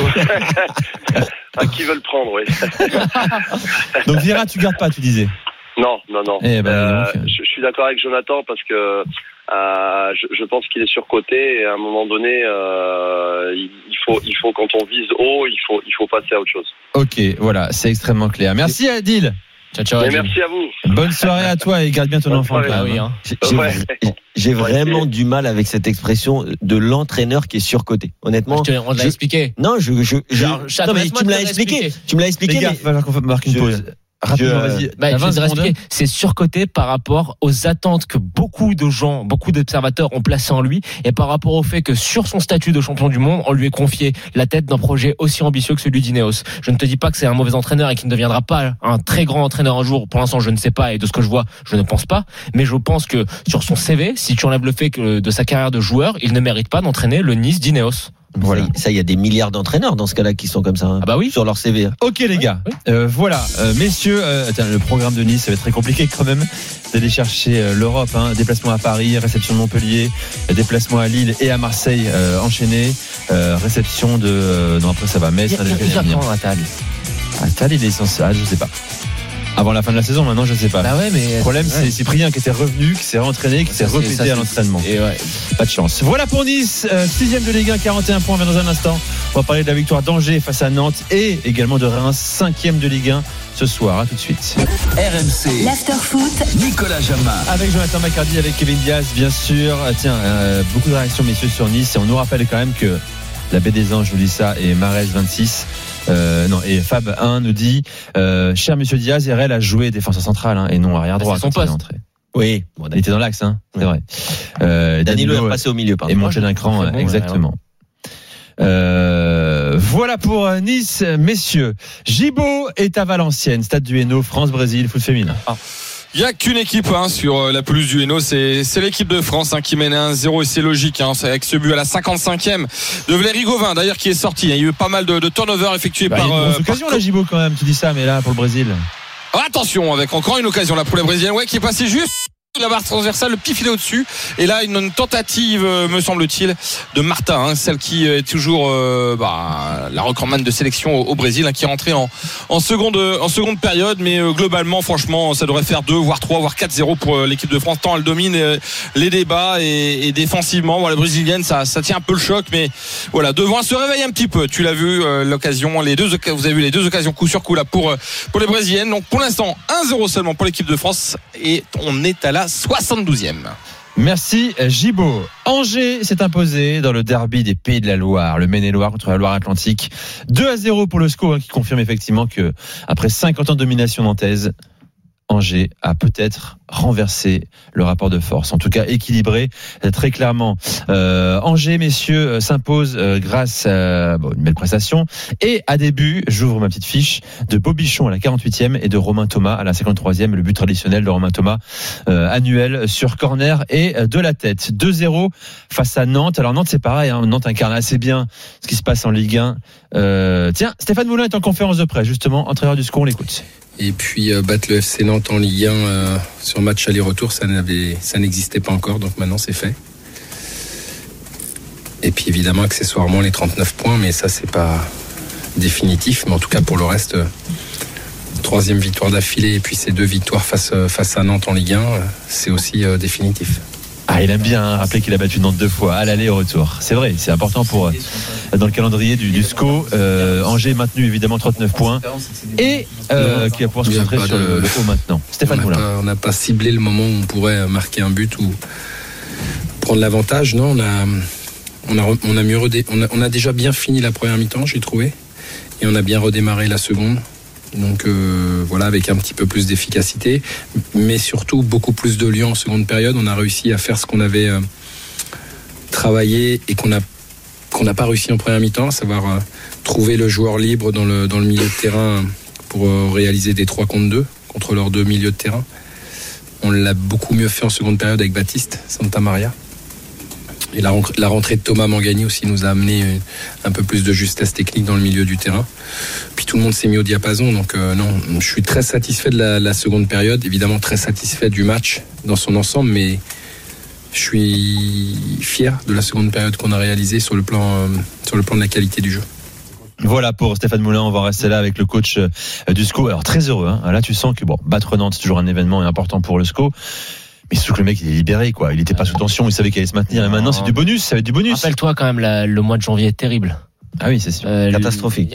Qui veut le prendre, oui. Donc, Vieira, tu gardes pas, tu disais? Non. Je suis d'accord avec Jonathan parce que je pense qu'il est surcoté et à un moment donné, il faut quand on vise haut, il faut passer à autre chose. Ok, voilà, c'est extrêmement clair. Merci Adil. Ciao, Mais Jim. merci à vous. Bonne soirée à toi et garde bien ton Bonne enfant. soirée. quand Ah même, oui, hein. hein. J'ai vraiment du mal avec cette expression de l'entraîneur qui est surcoté. Honnêtement. On l'a expliqué. Non, Ça non, mais laisse-moi tu me te l'as expliqué. Tu me l'as Les expliqué. gars, il va falloir qu'on marque une pause. Rapidement, vas-y. Bah, T'as je 20 vais te secondes. expliquer. C'est surcoté par rapport aux attentes que beaucoup de gens, beaucoup d'observateurs ont placées en lui et par rapport au fait que sur son statut de champion du monde, on lui ait confié la tête d'un projet aussi ambitieux que celui d'Ineos. Je ne te dis pas que c'est un mauvais entraîneur et qu'il ne deviendra pas un très grand entraîneur un jour. Pour l'instant, je ne sais pas et de ce que je vois, je ne pense pas. Mais je pense que sur son CV, si tu enlèves le fait que de sa carrière de joueur, il ne mérite pas d'entraîner le Nice d'Ineos. Voilà. Ça, il y a des milliards d'entraîneurs dans ce cas-là qui sont comme ça. Ah bah oui. Sur leur CV. Ok les gars, voilà, messieurs, le programme de Nice, ça va être très compliqué quand même d'aller chercher l'Europe, hein. Déplacement à Paris, réception de Montpellier, déplacement à Lille et à Marseille enchaîné, réception de non après ça va Metz, Attal il est censé, je sais pas. Avant la fin de la saison, maintenant je sais pas. Bah ouais, mais Le problème c'est Cyprien qui était revenu, qui s'est rentraîné, qui s'est repété à l'entraînement. Et ouais. Pas de chance. Voilà pour Nice, 6ème de Ligue 1, 41 points. Dans un instant, on va parler de la victoire d'Angers face à Nantes et également de Reims, 5ème de Ligue 1 ce soir. À tout de suite. RMC, L'after-foot, Nicolas Jamin. Avec Jonathan Macardy, avec Kevin Diaz, bien sûr. Tiens, beaucoup de réactions, messieurs, sur Nice. Et on nous rappelle quand même que la Baie des Anges nous dit ça et Marès 26. Et Fab 1 nous dit cher monsieur Diaz, RL a joué défenseur central et non arrière droit. C'est son quand il est poste. entré. Oui. Il était dans l'axe, c'est vrai. Danilo est passé au milieu, pardon. Et monté d'un cran, c'est bon, exactement. Voilà pour Nice, messieurs. Gibo est à Valenciennes, stade du Hainaut, France-Brésil, foot féminin. Il n'y a qu'une équipe sur la pelouse du Hainaut, c'est l'équipe de France qui mène 1-0 et c'est logique. C'est avec ce but à la 55e de Valérie Gauvin d'ailleurs qui est sorti. Il y a eu pas mal de turnovers effectués par. Il y a une grosse occasion là, Gibo quand même. Tu dis ça, mais là pour le Brésil. Attention, avec encore une occasion là pour les Brésiliens, qui est passé juste la barre transversale, le petit filet au-dessus. Et là, une tentative, me semble-t-il, de Martin, celle qui est toujours la recordman de sélection au Brésil, qui est rentrée en seconde période. Mais globalement, franchement, ça devrait faire 2, voire 3, voire 4-0 pour l'équipe de France. Tant elle domine les débats et défensivement, la brésilienne, ça tient un peu le choc. Mais voilà, devant, elle se réveille un petit peu. Tu l'as vu, l'occasion, vous avez vu les deux occasions coup sur coup là pour les brésiliennes. Donc pour l'instant, 1-0 seulement pour l'équipe de France et on est à la 72e. Merci Gibo. Angers s'est imposé dans le derby des Pays de la Loire, le Maine-et-Loire contre la Loire-Atlantique. 2-0 pour le score, qui confirme effectivement que après 50 ans de domination nantaise, Angers a peut-être renversé le rapport de force, en tout cas équilibré très clairement. Angers, messieurs, s'impose grâce à une belle prestation et à début, j'ouvre ma petite fiche, de Bobichon à la 48e et de Romain Thomas à la 53e, le but traditionnel de Romain Thomas annuel sur corner et de la tête. 2-0 face à Nantes. Alors Nantes, c'est pareil, Nantes incarne assez bien ce qui se passe en Ligue 1. Tiens, Stéphane Moulin est en conférence de presse, justement, entraîneur du SCO, on l'écoute. Et puis battre le FC Nantes en Ligue 1 sur match aller-retour, ça n'existait pas encore, donc maintenant c'est fait. Et puis évidemment accessoirement les 39 points, mais ça c'est pas définitif. Mais en tout cas pour le reste, 3e victoire d'affilée et puis ces 2 victoires face à Nantes en Ligue 1, c'est aussi définitif. Il aime bien rappeler qu'il a battu Nantes 2 fois à l'aller et au retour. C'est vrai, c'est important dans le calendrier du SCO. Angers maintenu évidemment 39 points et qui va pouvoir se concentrer sur le haut maintenant. Stéphane Moulin. On n'a pas ciblé le moment où on pourrait marquer un but ou prendre l'avantage. Non, on a déjà bien fini la première mi-temps, j'ai trouvé, et on a bien redémarré la seconde. Donc voilà, avec un petit peu plus d'efficacité, mais surtout beaucoup plus de lions en seconde période. On a réussi à faire ce qu'on avait travaillé et qu'on n'a pas réussi en première mi-temps, à savoir trouver le joueur libre dans le milieu de terrain pour réaliser des 3 contre 2 contre leurs 2 milieux de terrain. On l'a beaucoup mieux fait en seconde période avec Baptiste Santamaria. Et la rentrée de Thomas Mangani aussi nous a amené un peu plus de justesse technique dans le milieu du terrain. Puis tout le monde s'est mis au diapason. Donc je suis très satisfait de la seconde période. Évidemment très satisfait du match dans son ensemble. Mais je suis fier de la seconde période qu'on a réalisée sur le plan de la qualité du jeu. Voilà pour Stéphane Moulin, on va rester là avec le coach du SCO. Alors très heureux, là tu sens que battre Nantes c'est toujours un événement important pour le SCO. Mais surtout que le mec il est libéré Il n'était pas sous tension, il savait qu'il allait se maintenir et maintenant c'est du bonus, ça va être du bonus. Rappelle-toi quand même le mois de janvier est terrible. Ah oui, c'est sûr. Catastrophique.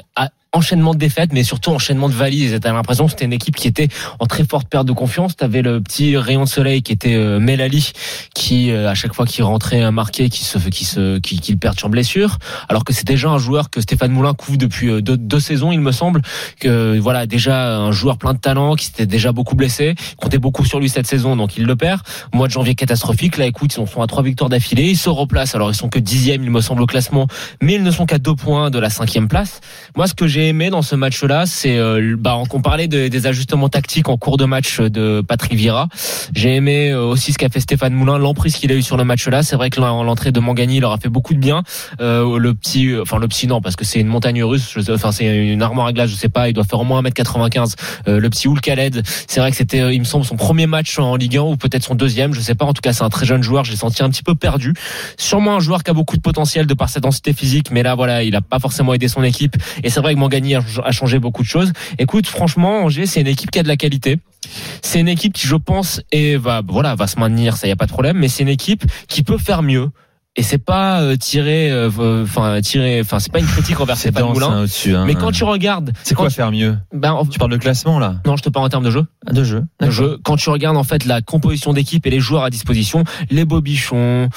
enchaînement de défaites, mais surtout enchaînement de valises. T'as l'impression que c'était une équipe qui était en très forte perte de confiance. T'avais le petit rayon de soleil qui était Melali, qui à chaque fois qu'il rentrait marqué, qui le perd sur blessure. Alors que c'est déjà un joueur que Stéphane Moulin couvre depuis deux saisons, il me semble. Que voilà, déjà un joueur plein de talent, qui s'était déjà beaucoup blessé, comptait beaucoup sur lui cette saison, donc il le perd. Mois de janvier catastrophique. Là, écoute, ils sont à 3 victoires d'affilée. Ils se replacent. Alors ils sont que 10e, il me semble, au classement, mais ils ne sont qu'à 2 points de la 5e place. Moi, ce que j'ai aimé dans ce match-là, c'est on parlait des ajustements tactiques en cours de match de Patrick Vieira. J'ai aimé aussi ce qu'a fait Stéphane Moulin, l'emprise qu'il a eu sur le match-là. C'est vrai que l'entrée de Mangani leur a fait beaucoup de bien. Le petit non, parce que c'est une montagne russe. C'est une armoire à glace, je sais pas. Il doit faire au moins 1m95. Le petit Oul Khaled, c'est vrai que c'était, il me semble, son premier match en Ligue 1 ou peut-être son deuxième. Je sais pas. En tout cas, c'est un très jeune joueur. Je l'ai senti un petit peu perdu. Sûrement un joueur qui a beaucoup de potentiel de par sa densité physique, mais là, voilà, il a pas forcément aidé son équipe. Et c'est vrai que Mangani a changé beaucoup de choses. Écoute, franchement, Angers, c'est une équipe qui a de la qualité. C'est une équipe qui, je pense, va se maintenir, ça y a pas de problème, mais c'est une équipe qui peut faire mieux. Et c'est pas c'est pas une critique envers Stéphane Moulin. Mais quand tu regardes, c'est quoi faire mieux? Tu parles de classement là? Non, je te parle en termes de jeu. De jeu. Quand tu regardes en fait la composition d'équipe et les joueurs à disposition, les Bobichon,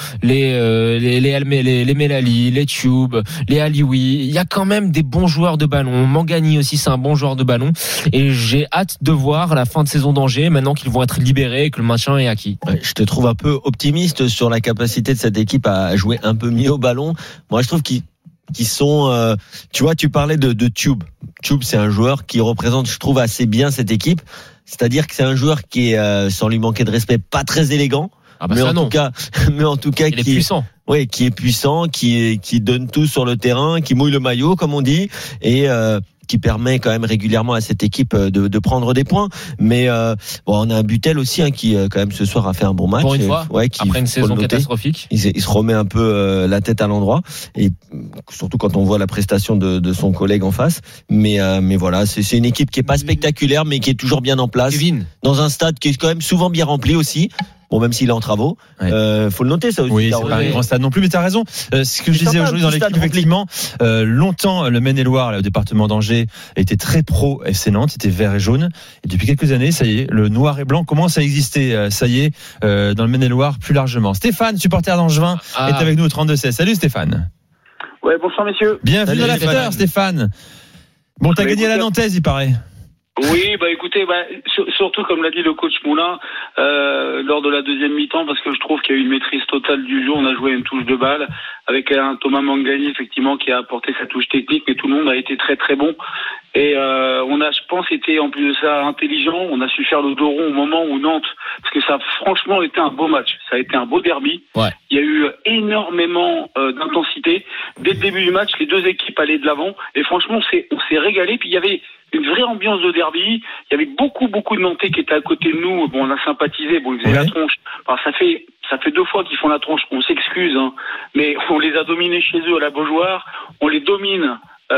les Melali, les Tube, les Alioui, il y a quand même des bons joueurs de ballon. Mangani aussi, c'est un bon joueur de ballon. Et j'ai hâte de voir la fin de saison d'Angers maintenant qu'ils vont être libérés et que le maintien est acquis. Ouais, je te trouve un peu optimiste sur la capacité de cette équipe à jouer un peu mieux au ballon. Moi, je trouve qu'ils sont tu vois, tu parlais de Tube. Tube, c'est un joueur qui représente, je trouve, assez bien cette équipe. C'est-à-dire que c'est un joueur qui est, sans lui manquer de respect, pas très élégant. Mais en tout cas, il est puissant. Oui, qui est puissant, qui donne tout sur le terrain, qui mouille le maillot, comme on dit, et qui permet quand même régulièrement à cette équipe de prendre des points. Mais on a un Butel aussi qui quand même ce soir a fait un bon match. Pour une fois, après une saison catastrophique. Il se remet un peu la tête à l'endroit, et surtout quand on voit la prestation de son collègue en face. Mais voilà, c'est une équipe qui est pas spectaculaire, mais qui est toujours bien en place. Kevin. Dans un stade qui est quand même souvent bien rempli aussi. Bon, même s'il est en travaux, faut le noter ça aussi. Oui, c'est pas un grand stade non plus, mais t'as raison. Ce que je disais aujourd'hui dans l'équipe, effectivement, longtemps le Maine-et-Loire, le département d'Angers, était très pro FC Nantes, c'était vert et jaune. Et depuis quelques années, ça y est, le noir et blanc commence à exister. Ça y est, dans le Maine-et-Loire plus largement. Stéphane, supporter d'Angevin, est avec nous au 32-16. Salut Stéphane. Ouais, bonsoir messieurs. Bienvenue à l'after, Stéphane. Bon, t'as gagné à la Nantaise, il paraît. Oui, écoutez, surtout comme l'a dit le coach Moulin lors de la deuxième mi-temps, parce que je trouve qu'il y a eu une maîtrise totale du jeu. On a joué une touche de balle avec un Thomas Mangani effectivement qui a apporté sa touche technique, mais tout le monde a été très très bon. Et on a, je pense, été en plus de ça intelligent. On a su faire le dos rond au moment où Nantes, parce que ça a franchement été un beau match. Ça a été un beau derby. Ouais. Il y a eu énormément d'intensité. Dès le début du match, les deux équipes allaient de l'avant. Et franchement, on s'est régalé. Puis il y avait une vraie ambiance de derby. Il y avait beaucoup de Nantais qui étaient à côté de nous. Bon, on a sympathisé. Bon, ils faisaient la tronche. Alors, ça fait 2 fois qu'ils font la tronche. On s'excuse, hein. Mais on les a dominés chez eux à la Beaujoire. On les domine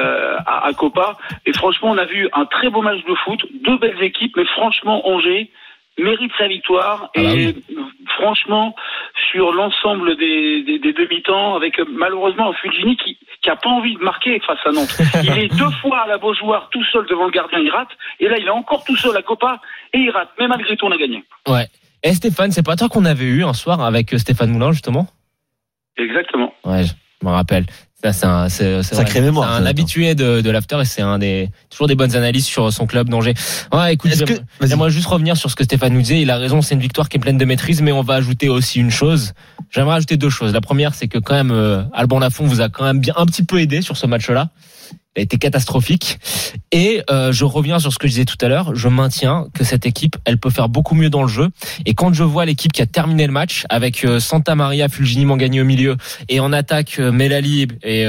à Copa. Et franchement, on a vu un très beau match de foot. 2 belles équipes. Mais franchement, Angers mérite sa victoire. Et franchement, sur l'ensemble des demi-temps, avec malheureusement un Fulgini qui a pas envie de marquer face à Nantes. Il est 2 fois à la Beaujoire tout seul devant le gardien, il rate. Et là, il est encore tout seul à Copa et il rate. Mais malgré tout, on a gagné. Ouais. Et Stéphane, c'est pas toi qu'on avait eu un soir avec Stéphane Moulin, justement? Exactement. Ouais, je me rappelle. Ça, c'est sacré mémoire. C'est un habitué de l'after et c'est toujours des bonnes analyses sur son club d'Angers. Ouais, écoute, j'aimerais juste revenir sur ce que Stéphane nous disait. Il a raison, c'est une victoire qui est pleine de maîtrise, mais on va ajouter aussi une chose. J'aimerais ajouter 2 choses. La première, c'est que quand même, Alban Lafont vous a quand même bien un petit peu aidé sur ce match-là. Il a été catastrophique. Et je reviens sur ce que je disais tout à l'heure. Je maintiens que cette équipe, elle peut faire beaucoup mieux dans le jeu. Et quand je vois l'équipe qui a terminé le match avec Santa Maria, Fulgini, Mangani au milieu, et en attaque Melali et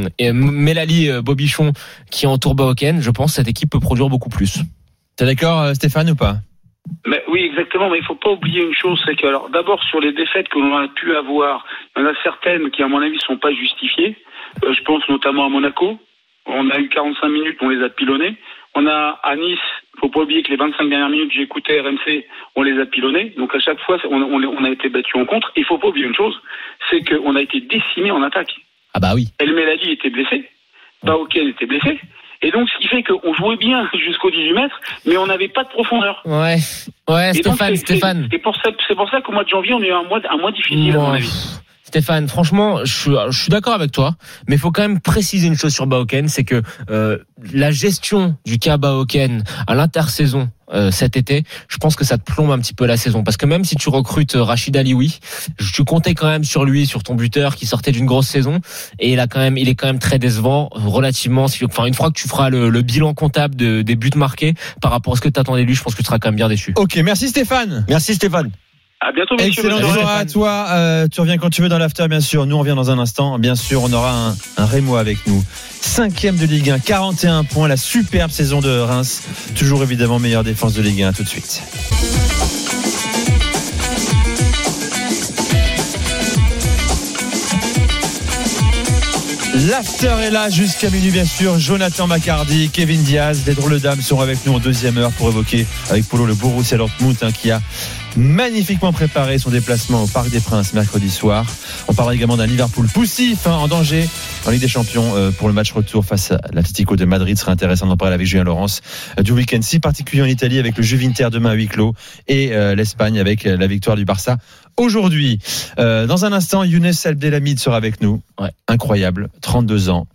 Melali Bobichon qui entoure Bahoken, je pense que cette équipe peut produire beaucoup plus. T'es d'accord, Stéphane, ou pas? Mais oui, exactement. Mais il faut pas oublier une chose, c'est que alors d'abord sur les défaites que l'on a pu avoir, il y en a certaines qui, à mon avis, sont pas justifiées. Je pense notamment à Monaco. On a eu 45 minutes, on les a pilonnés. On a à Nice, faut pas oublier que les 25 dernières minutes, j'ai écouté RMC, on les a pilonnés. Donc à chaque fois, on a été battus en contre. Il faut pas oublier une chose, c'est qu'on a été décimés en attaque. Ah bah oui. El Melali était blessé, Bahoken était blessé, Et donc, ce qui fait qu'on jouait bien jusqu'au 18 mètres, mais on n'avait pas de profondeur. Ouais, Et donc, Stéphane. c'est pour ça qu'au mois de janvier, on a eu un mois difficile, à mon avis. Stéphane, franchement, je suis d'accord avec toi, mais il faut quand même préciser une chose sur Bahoken, c'est que la gestion du cas Bahoken à l'intersaison cet été, je pense que ça te plombe un petit peu la saison, parce que même si tu recrutes Rachid Alioui, tu comptais quand même sur lui, sur ton buteur qui sortait d'une grosse saison, et il est quand même très décevant relativement. Enfin, une fois que tu feras le bilan comptable des buts marqués par rapport à ce que t'attendais de lui, je pense que tu seras quand même bien déçu. Ok, merci Stéphane. Merci Stéphane. À bientôt, messieurs. Excellent soirée à toi. Tu reviens quand tu veux dans l'after, bien sûr. Nous, on revient dans un instant. Bien sûr, on aura un Rémois avec nous. 5e de Ligue 1, 41 points. La superbe saison de Reims. Toujours évidemment meilleure défense de Ligue 1. Tout de suite. L'after est là jusqu'à minuit, bien sûr. Jonathan Maccardy, Kevin Diaz, les drôles dames sont avec nous en deuxième heure pour évoquer avec Polo le Borussia Dortmund qui a magnifiquement préparé son déplacement au Parc des Princes mercredi soir. On parlera également d'un Liverpool poussif en danger en Ligue des Champions pour le match retour face à l'Atlético de Madrid. Ce sera intéressant d'en parler avec Julien Laurence du week-end si particulier en Italie avec le Juve Inter demain à huis clos et l'Espagne avec la victoire du Barça aujourd'hui. Dans un instant, Younes Abdelhamid sera avec nous. Ouais. Incroyable, 32 ans.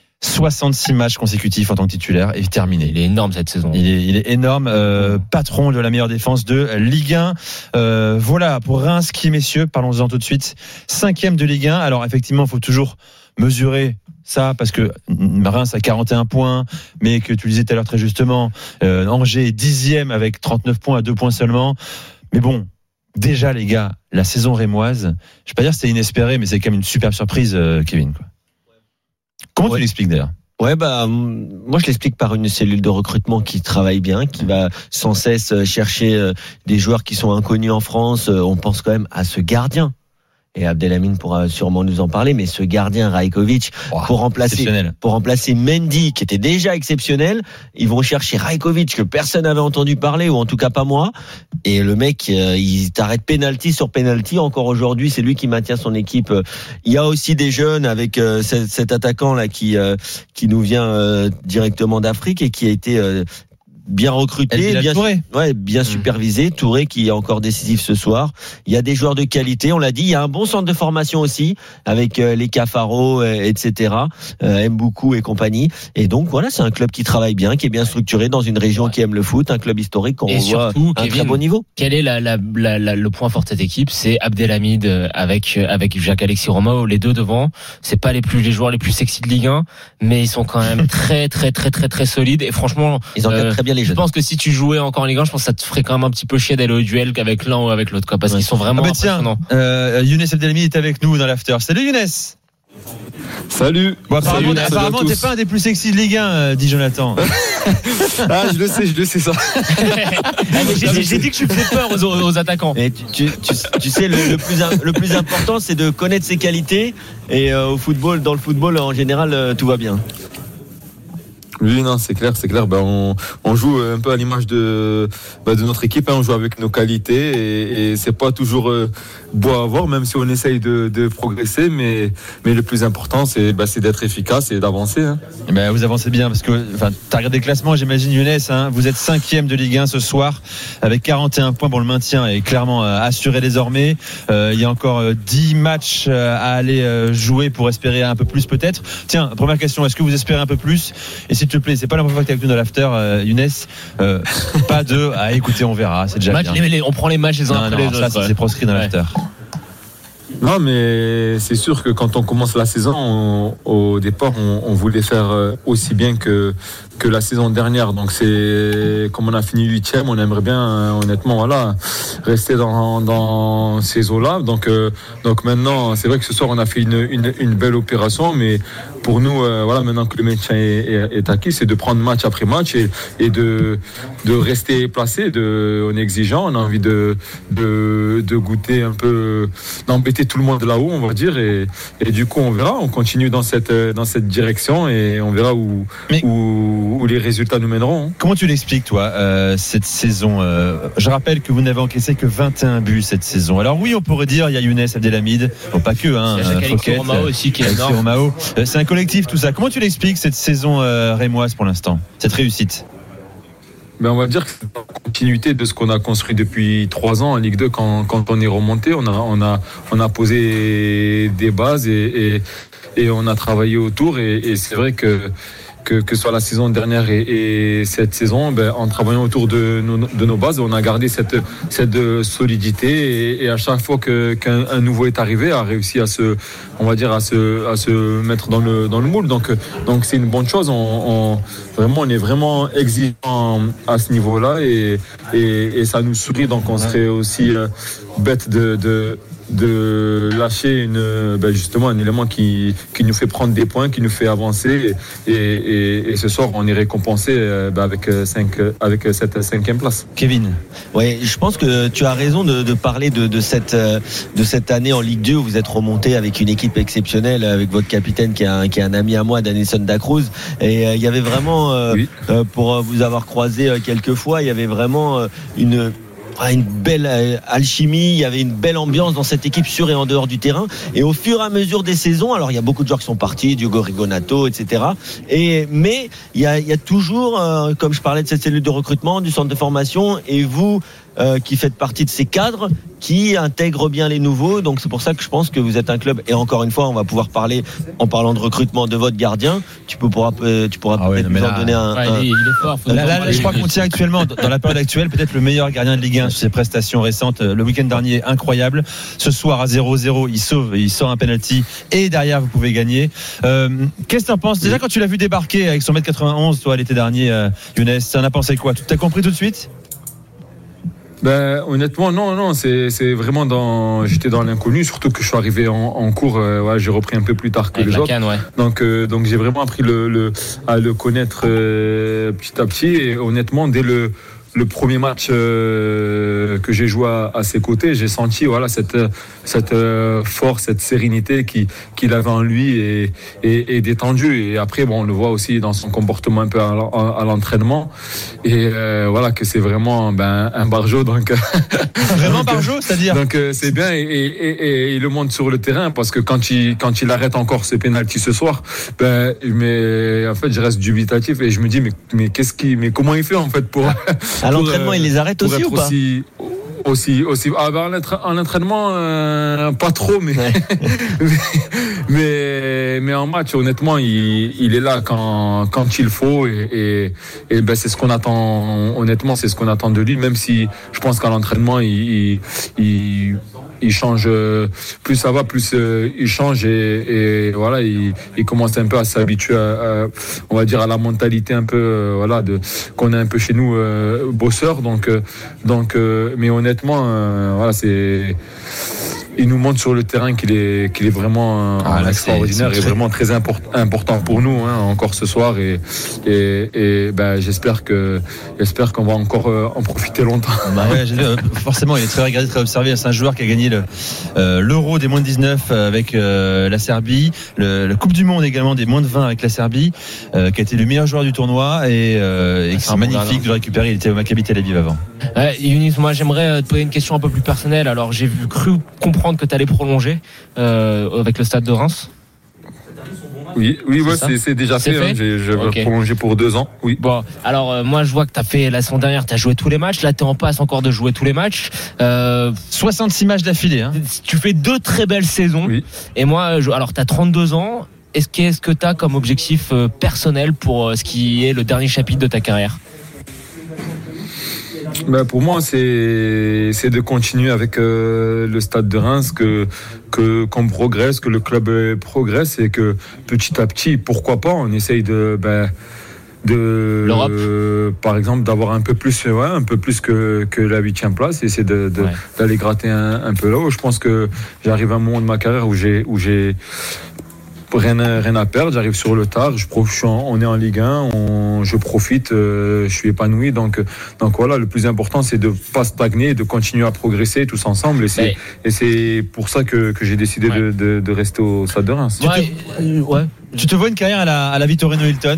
66 matchs consécutifs en tant que titulaire et terminé. Il est énorme cette saison. Il est énorme, patron de la meilleure défense de Ligue 1. Voilà pour Reims qui, messieurs, parlons-en tout de suite. 5e de Ligue 1. Alors effectivement, il faut toujours mesurer ça parce que Reims a 41 points, mais que tu le disais tout à l'heure très justement, Angers est 10e avec 39 points à 2 points seulement. Mais bon, déjà les gars, la saison rémoise, je ne vais pas dire que c'était inespéré, mais c'est quand même une superbe surprise, Kevin, quoi. Comment tu l'expliques d'ailleurs ? Ouais, moi je l'explique par une cellule de recrutement qui travaille bien, qui va sans cesse chercher des joueurs qui sont inconnus en France. On pense quand même à ce gardien. Et Abdelhamid pourra sûrement nous en parler, mais ce gardien Rajkovic, pour remplacer Mendy, qui était déjà exceptionnel, ils vont chercher Rajkovic, que personne n'avait entendu parler, ou en tout cas pas moi. Et le mec, il t'arrête penalty sur penalty. Encore aujourd'hui, c'est lui qui maintient son équipe. Il y a aussi des jeunes avec cet attaquant là qui nous vient directement d'Afrique et qui a été bien recruté, bien supervisé. Touré qui est encore décisif ce soir. Il y a des joueurs de qualité, on l'a dit. Il y a un bon centre de formation aussi avec les Cafaro, etc. Mboukou et compagnie. Et donc voilà, c'est un club qui travaille bien, qui est bien structuré dans une région qui aime le foot, un club historique qu'on voit surtout, un très bon niveau. Quel est le point fort de cette équipe ? C'est Abdelhamid avec Jacques-Alexis Romao, les deux devant. C'est pas les joueurs les plus sexy de Ligue 1, mais ils sont quand même très très très très très solides. Et franchement, ils encadrent très bien. Je pense que si tu jouais encore en Ligue 1, je pense que ça te ferait quand même un petit peu chier d'aller au duel qu'avec l'un ou avec l'autre, quoi, parce qu'ils sont vraiment impressionnants. Younes Abdelhamid est avec nous dans l'after. Salut Younes. Salut. Bon, apparemment t'es pas un des plus sexy de Ligue 1, dit Jonathan. Je le sais ça. J'ai dit que tu faisais peur aux attaquants. Et tu sais, le plus important, c'est de connaître ses qualités. Et dans le football, en général, tout va bien. Oui, non, c'est clair. On joue un peu à l'image de notre équipe. On joue avec nos qualités et c'est pas toujours beau à voir, même si on essaye de progresser. Mais le plus important, c'est d'être efficace et d'avancer. Vous avancez bien parce que, t'as regardé le classement, j'imagine, Younes. Vous êtes 5e de Ligue 1 ce soir avec 41 points pour le maintien et clairement assuré désormais. Il y a encore 10 matchs à aller jouer pour espérer un peu plus peut-être. Tiens, première question, est-ce que vous espérez un peu plus ? Et s'il te plaît, c'est pas la première fois que tu es avec nous dans l'after, Younes. Pas de écoutez, on verra, c'est déjà bien. On prend les matchs les uns après les autres. Ça, c'est proscrit dans l'after. Non, mais c'est sûr que quand on commence la saison, au départ, on voulait faire aussi bien que la saison dernière. Donc c'est comme on a fini 8e, on aimerait bien honnêtement rester dans ces eaux-là. Donc maintenant, c'est vrai que ce soir on a fait une belle opération, mais pour nous maintenant que le maintien est acquis, c'est de prendre match après match et de rester placé. On est exigeant, on a envie de goûter un peu, d'embêter tout le monde là-haut, on va dire, et du coup on verra, on continue dans cette direction et on verra où les résultats nous mèneront. Comment tu l'expliques, toi, cette saison ? Je rappelle que vous n'avez encaissé que 21 buts cette saison. Alors oui, on pourrait dire, il y a Younes Abdelhamid, pas que, Jacques-Alexis Romao aussi qui est énorme. C'est un collègue collectif, tout ça. Comment tu l'expliques cette saison rémoise pour l'instant, cette réussite? Ben on va dire que c'est la continuité de ce qu'on a construit depuis 3 ans en Ligue 2. Quand on est remonté, on a posé des bases et on a travaillé autour. Et c'est vrai que soit la saison dernière et cette saison, en travaillant autour de nos bases, on a gardé cette solidité et à chaque fois qu'un nouveau est arrivé, a réussi à se mettre dans le moule. Donc c'est une bonne chose. On est vraiment exigeant à ce niveau-là et ça nous sourit. Donc on serait aussi bête de lâcher justement un élément qui nous fait prendre des points, qui nous fait avancer et ce soir on est récompensé avec cette 5e place. Kevin. Ouais, je pense que tu as raison de parler de cette année en Ligue 2 où vous êtes remonté avec une équipe exceptionnelle, avec votre capitaine qui est un ami à moi, Danilson da Cruz, et il y avait vraiment pour vous avoir croisé quelques fois, il y avait vraiment une belle alchimie, il y avait une belle ambiance dans cette équipe sur et en dehors du terrain. Et au fur et à mesure des saisons, alors il y a beaucoup de joueurs qui sont partis, Diogo Rigonato, etc. Mais il y a toujours, comme je parlais de cette cellule de recrutement, du centre de formation, et vous qui faites partie de ces cadres qui intègrent bien les nouveaux. Donc c'est pour ça que je pense que vous êtes un club. Et encore une fois, on va pouvoir parler, en parlant de recrutement, de votre gardien. Tu pourras peut-être nous en donner un. Il est fort. Là, je crois qu'on tient actuellement, dans la période actuelle, peut-être le meilleur gardien de Ligue 1 sur ses prestations récentes. Le week-end dernier, incroyable. Ce soir à 0-0, il sort un penalty et derrière vous pouvez gagner. Qu'est-ce que tu en penses? Déjà quand tu l'as vu débarquer avec son 1m91, toi l'été dernier, Younes, t'en as pensé quoi? T'as compris tout de suite? Honnêtement, non, c'est vraiment j'étais dans l'inconnu, surtout que je suis arrivé en cours, j'ai repris un peu plus tard que les autres. Cannes, ouais. Donc j'ai vraiment appris à le connaître petit à petit, et honnêtement, dès le premier match que j'ai joué à ses côtés, j'ai senti cette force, cette sérénité qu'il avait en lui et détendu. Et après, on le voit aussi dans son comportement un peu à l'entraînement. Et que c'est vraiment un barjo. Donc vraiment barjo, c'est-à-dire. Donc c'est bien et il le montre sur le terrain, parce que quand il arrête encore ce penalty ce soir, mais en fait je reste dubitatif et je me dis mais comment il fait en fait pour à l'entraînement, il les arrête aussi ou pas? Aussi. En entraînement, pas trop, mais mais en match, honnêtement, il est là quand il faut et c'est ce qu'on attend. Honnêtement, c'est ce qu'on attend de lui, même si je pense qu'à l'entraînement, il change. Plus ça va, plus il change et il commence un peu à s'habituer on va dire à la mentalité un peu qu'on a un peu chez nous, bosseurs. Donc mais honnêtement, il nous montre sur le terrain qu'il est vraiment extraordinaire et vraiment très important pour nous, encore ce soir, et j'espère qu'on va encore en profiter longtemps. Forcément, il est très regardé, très observé. C'est un joueur qui a gagné l'Euro des moins de 19 avec la Serbie, la Coupe du Monde également des moins de 20 avec la Serbie, qui a été le meilleur joueur du tournoi et c'est magnifique de le récupérer. Il était au Maccabi Tel Aviv avant. Younis, moi j'aimerais te poser une question un peu plus personnelle. Alors j'ai cru comprendre que tu allais prolonger avec le Stade de Reims. Oui, c'est déjà fait. Je vais prolonger pour 2 ans. Oui. Bon, alors moi je vois que tu as fait la saison dernière, tu as joué tous les matchs. Là, tu es en passe encore de jouer tous les matchs. 66 matchs d'affilée. Tu fais 2 très belles saisons. Oui. Et moi, alors tu as 32 ans. Qu'est-ce que tu as comme objectif personnel pour ce qui est le dernier chapitre de ta carrière? Pour moi, c'est de continuer avec le Stade de Reims, qu'on progresse, que le club progresse et que petit à petit, pourquoi pas, on essaye de par exemple d'avoir un peu plus que la 8e place, et essayer d'aller gratter un peu là-haut. Je pense que j'arrive à un moment de ma carrière où j'ai rien à perdre, j'arrive sur le tard, on est en Ligue 1, je profite, je suis épanoui, donc voilà, le plus important c'est de pas stagner, de continuer à progresser tous ensemble, et c'est pour ça que j'ai décidé de rester au Stade de Reims. Tu te vois une carrière à la Vitorino Hilton,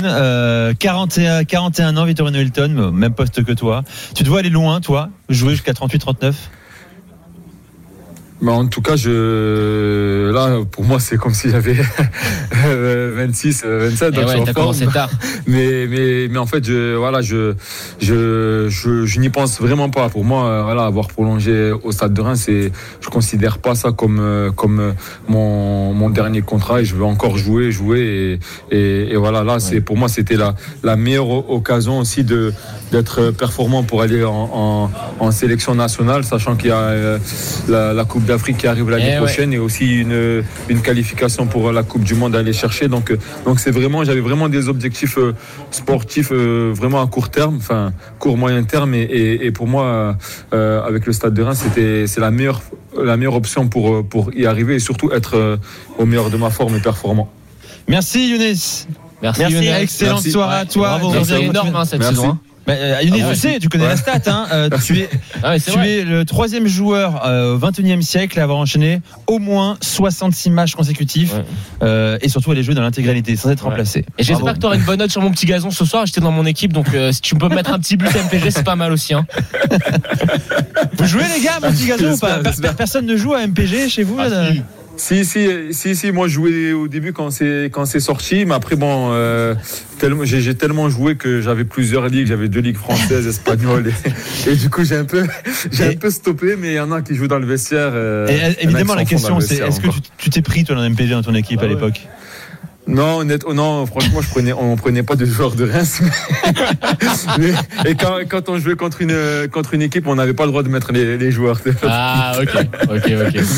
41 ans, Vitorino Hilton, même poste que toi. Tu te vois aller loin, toi, jouer jusqu'à 38-39? Mais en tout cas, là, pour moi, c'est comme si j'avais 26, 27. Donc ouais, t'as commencé tard. Mais en fait, je n'y pense vraiment pas. Pour moi, avoir prolongé au Stade de Reims, je considère pas ça comme mon dernier contrat. Et je veux encore jouer. Et voilà, là, pour moi, c'était la meilleure occasion aussi d'être performant pour aller en sélection nationale, sachant qu'il y a la Coupe d'Afrique qui arrive l'année prochaine et aussi une qualification pour la Coupe du Monde à aller chercher. Donc j'avais vraiment des objectifs sportifs vraiment à court terme, enfin court moyen terme, et pour moi avec le Stade de Reims c'est la meilleure option pour y arriver et surtout être au meilleur de ma forme et performant. Merci Younes. Merci Younes. Excellente soirée à toi. Bravo, c'est énorme cette saison. Younes, tu connais la stat, tu es le 3e joueur au 21e siècle à avoir enchaîné au moins 66 matchs consécutifs et surtout aller jouer dans l'intégralité sans être remplacé. Et j'espère que tu auras une bonne note sur mon petit gazon ce soir. J'étais dans mon équipe, donc si tu peux me mettre un petit but MPG, c'est pas mal aussi. Vous jouez les gars, mon petit gazon ou pas? Personne ne joue à MPG chez vous là? Si, moi je jouais au début quand c'est sorti, mais après j'ai tellement joué que j'avais plusieurs ligues, j'avais 2 ligues françaises, espagnoles, et du coup j'ai un peu stoppé, mais il y en a qui jouent dans le vestiaire. Et évidemment la question c'est, est-ce que tu t'es pris toi dans MPG dans ton équipe à l'époque? Non, franchement, on prenait pas de joueurs de Reims. Et quand on jouait contre une équipe, on n'avait pas le droit de mettre les joueurs. Ah, ok.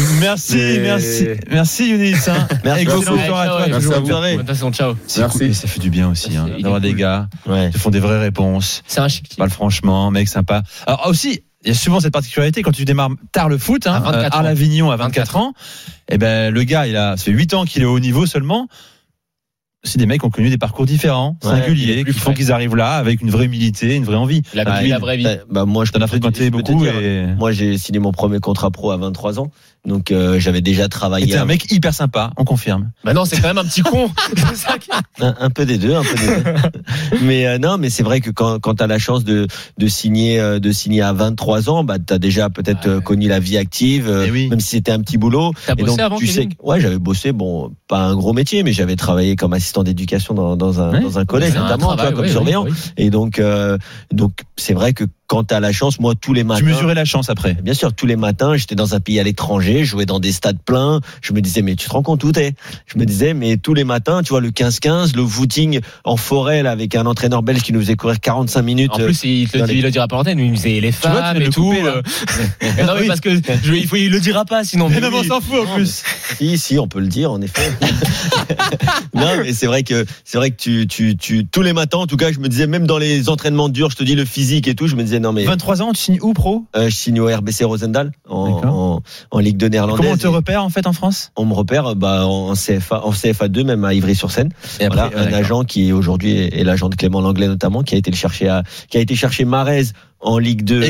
Merci Younis. Merci beaucoup. Merci à vous. Ciao. Merci. Ça fait du bien aussi, d'avoir des gars qui font des vraies réponses. C'est un chic. Parle franchement, mec sympa. Alors aussi, il y a souvent cette particularité quand tu démarres tard le foot, à l'Avignon à 24 ans. Et le gars, ça fait 8 ans qu'il est au haut niveau seulement. C'est des mecs qui ont connu des parcours différents, singuliers, qui font qu'ils arrivent là avec une vraie humilité, une vraie envie. La vraie vie. Moi, je t'en as fréquenté beaucoup. Moi, j'ai signé mon premier contrat pro à 23 ans. Donc, j'avais déjà travaillé. T'es un mec hyper sympa, on confirme. Non, c'est quand même un petit con. un peu des deux. Mais non, mais c'est vrai que quand t'as la chance de signer à 23 ans, t'as déjà peut-être connu la vie active, même si c'était un petit boulot. T'as bossé avant, j'avais bossé, pas un gros métier, mais j'avais travaillé comme assistant d'éducation dans un collège, notamment, comme surveillant. Et donc c'est vrai que quand t'as la chance, moi tous les matins. Tu mesurais la chance après. Bien sûr, tous les matins, j'étais dans un pays à l'étranger, je jouais dans des stades pleins. Je me disais, mais tu te rends compte où t'es? Je me disais, mais tous les matins, tu vois, le 15-15, le footing en forêt, là, avec un entraîneur belge qui nous faisait courir 45 minutes. En plus, il le dira pas en antenne, il me disait les femmes et tout. Non, mais parce que il le dira pas, sinon. Mais on s'en fout en plus. Si, on peut le dire, en effet. Non, mais c'est vrai que tu tous les matins, en tout cas, je me disais, même dans les entraînements durs, je te dis le physique et tout, je me disais, non mais. 23 ans, tu signes où pro? Je signe au RBC Roosendaal en Ligue 2 néerlandaise. Comment on te repère en fait en France? On me repère en CFA2, même à Ivry-sur-Seine. Et après, un agent qui aujourd'hui est l'agent de Clément Langlais notamment, qui a été chercher Marez en Ligue 2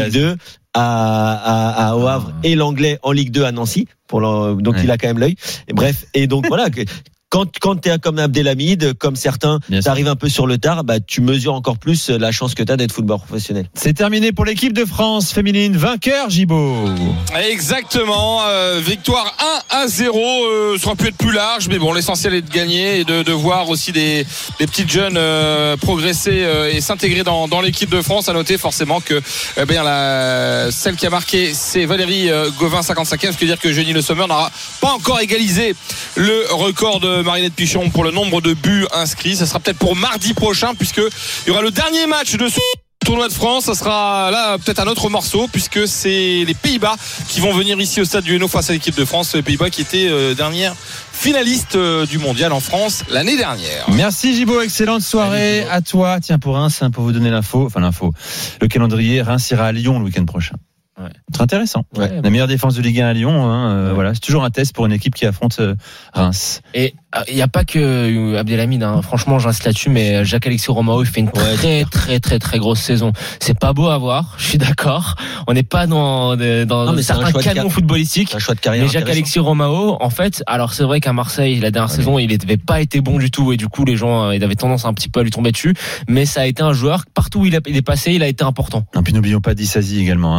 à au Havre et Langlais en Ligue 2 à Nancy. Donc il a quand même l'œil. Et bref, et donc voilà. Quand t'es comme Abdelhamid, comme certains, t'arrives un peu sur le tard, tu mesures encore plus la chance que t'as d'être footballeur professionnel. C'est terminé pour l'équipe de France féminine, vainqueur Gibaud. Exactement, victoire 1-0, ça aurait pu être plus large, mais bon, l'essentiel est de gagner et de voir aussi des petites jeunes progresser et s'intégrer dans l'équipe de France. À noter forcément que celle qui a marqué, c'est Valérie Gauvin, 55e, ce qui veut dire que Jenny Le Sommer n'aura pas encore égalisé le record de Marinette Pichon pour le nombre de buts inscrits. Ça sera peut-être pour mardi prochain, puisque il y aura le dernier match de ce tournoi de France. Ça sera là peut-être un autre morceau, puisque c'est les Pays-Bas qui vont venir ici au stade du Hainaut face à l'équipe de France. Les Pays-Bas qui étaient dernière finaliste du mondial en France l'année dernière. Merci Gibaud, excellente soirée à toi. Tiens, pour Reims, pour vous donner l'info, le calendrier, Reims ira à Lyon le week-end prochain. Très intéressant. La meilleure défense de Ligue 1 à Lyon, voilà, c'est toujours un test pour une équipe qui affronte Reims. Et il n'y a pas que Abdelhamid, franchement j'insiste là-dessus, mais Jacques-Alexis Romao il fait une très grosse saison. C'est pas beau à voir, je suis d'accord. On n'est pas dans certains canons footballistiques. Un choix de carrière. Mais Jacques-Alexis Romao, en fait, alors c'est vrai qu'à Marseille la dernière saison il n'avait pas été bon du tout et du coup les gens ils avaient tendance un petit peu à lui tomber dessus. Mais ça a été un joueur partout où il est passé, il a été important. Et puis n'oublions pas Dissasi également. Le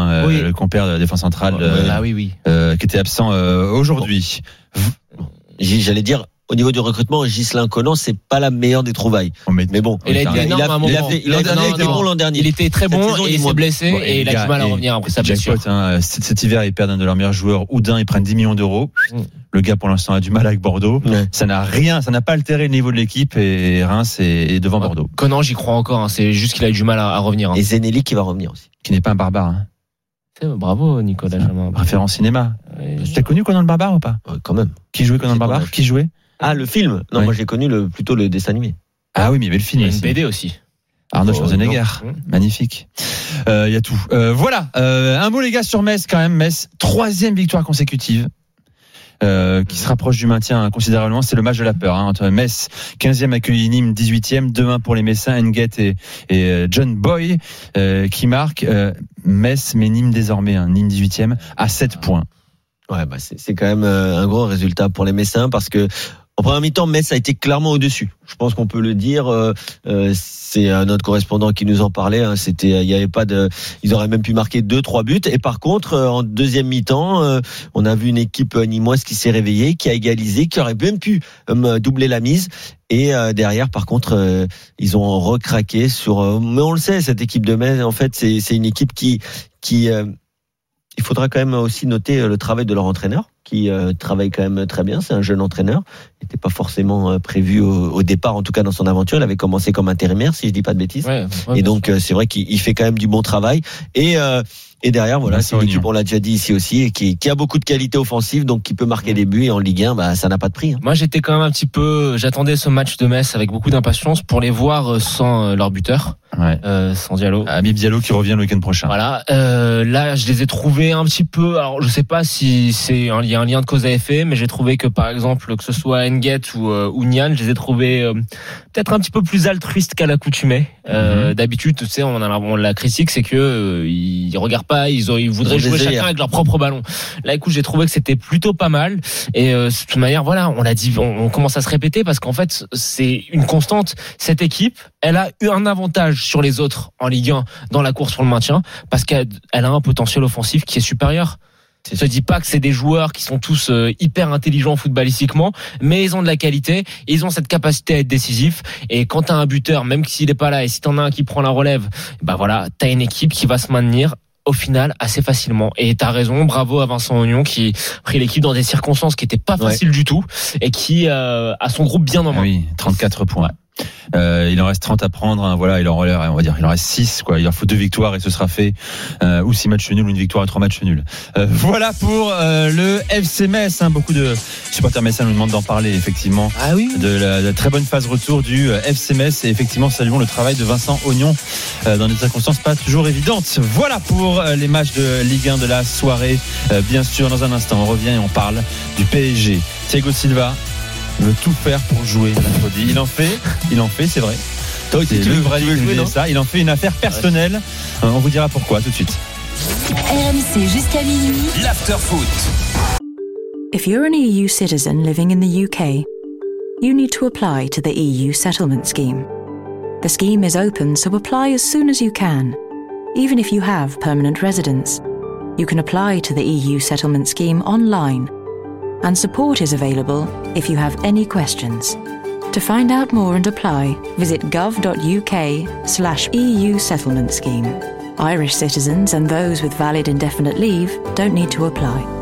compère de la défense centrale, qui était absent aujourd'hui. J'allais dire, au niveau du recrutement, Ghislain Conan, c'est pas la meilleure des trouvailles. Mais bon, il a été énorme à un moment. Il a été bon l'an dernier. Il était très bon et il s'est blessé et il a du mal à revenir après sa blessure. Cet hiver, ils perdent un de leurs meilleurs joueurs, Oudin, ils prennent 10 millions d'euros. Le gars, pour l'instant, a du mal avec Bordeaux. Ouais. Ça n'a pas altéré le niveau de l'équipe et Reims est devant Bordeaux. Conan, j'y crois encore. C'est juste qu'il a eu du mal à revenir. Et Zenelli qui va revenir aussi. Qui n'est pas un barbare. Bravo, Nicolas Jamin. Référence cinéma. Tu as connu Conan le barbare ou pas? Quand même. Qui jouait Conan le barbare? Qui jouait? Ah, le film? Non, moi j'ai connu plutôt le dessin animé. Ah oui, mais il y avait le film. Il y a une BD aussi. Arnaud Schwarzenegger. Magnifique. Il y a tout. Voilà. Un mot, les gars, sur Metz quand même. Metz, 3e victoire consécutive. Qui se rapproche du maintien considérablement, c'est le match de la peur entre Metz 15e accueilli Nîmes 18e, 2-1 pour les Messins, Nguet et John Boy qui marquent. Metz mais Nîmes désormais, Nîmes 18e à 7 points. Ouais, c'est quand même un gros résultat pour les Messins parce que en première mi-temps, Metz a été clairement au-dessus. Je pense qu'on peut le dire. C'est notre correspondant qui nous en parlait. Il y avait pas ils auraient même pu marquer 2-3 buts. Et par contre, en deuxième mi-temps, on a vu une équipe nîmoise qui s'est réveillée, qui a égalisé, qui aurait même pu doubler la mise. Et derrière, par contre, ils ont recraqué mais on le sait, cette équipe de Metz, en fait, c'est une équipe qui il faudra quand même aussi noter le travail de leur entraîneur, qui travaille quand même très bien. C'est un jeune entraîneur. Il n'était pas forcément prévu au départ, en tout cas dans son aventure. Il avait commencé comme intérimaire, si je dis pas de bêtises. Et donc, c'est vrai qu'il fait quand même du bon travail. Et derrière, voilà, c'est une équipe, on l'a déjà dit ici aussi, et qui a beaucoup de qualité offensive, donc qui peut marquer des buts. Et en Ligue 1, ça n'a pas de prix. Moi, j'étais quand même j'attendais ce match de Metz avec beaucoup d'impatience pour les voir sans leur buteur. Sans Diallo. Habib Diallo qui revient le week-end prochain. Voilà. Là, je les ai trouvés un petit peu. Alors, je sais pas si il y a un lien de cause à effet, mais j'ai trouvé que par exemple, que ce soit Nguet ou Nian, je les ai trouvés peut-être un petit peu plus altruistes qu'à l'accoutumée. D'habitude, tu sais, on la critique, c'est que ils regardent pas, ils voudraient jouer chacun avec leur propre ballon. Là, écoute, j'ai trouvé que c'était plutôt pas mal. Et de toute manière, voilà, on l'a dit, on commence à se répéter parce qu'en fait, c'est une constante. Cette équipe, elle a eu un avantage sur les autres en Ligue 1 dans la course pour le maintien parce qu'elle a un potentiel offensif qui est supérieur. Je te dis pas que c'est des joueurs qui sont tous hyper intelligents footballistiquement, mais ils ont de la qualité, ils ont cette capacité à être décisifs. Et quand t'as un buteur, même s'il est pas là, et si t'en as un qui prend la relève, voilà, t'as une équipe qui va se maintenir au final assez facilement. Et t'as raison, bravo à Vincent Ognon qui a pris l'équipe dans des circonstances qui étaient pas faciles du tout et qui a son groupe bien en main. Oui, 34 points. Il en reste 30 à prendre, voilà, il en reste 6, quoi. Il en faut 2 victoires et ce sera fait, ou 6 matchs nuls ou une victoire et 3 matchs nuls. Voilà pour le FC Metz, beaucoup de supporters messins nous demandent d'en parler, effectivement. Ah oui. De la très bonne phase retour du FC Metz et effectivement saluons le travail de Vincent Ognon dans des circonstances pas toujours évidentes. Voilà pour les matchs de Ligue 1 de la soirée. Bien sûr, dans un instant, on revient et on parle du PSG. Thiago Silva veut tout faire pour jouer mercredi. Il en fait, c'est vrai. Toi aussi, tu veux jouer, non ? Ça. Il en fait une affaire personnelle. On vous dira pourquoi tout de suite. RMC jusqu'à minuit. L'afterfoot. If you're an EU citizen living in the UK, you need to apply to the EU settlement scheme. The scheme is open, so apply as soon as you can. Even if you have permanent residence, you can apply to the EU settlement scheme online. And support is available if you have any questions. To find out more and apply, visit gov.uk/EU settlement scheme. Irish citizens and those with valid indefinite leave don't need to apply.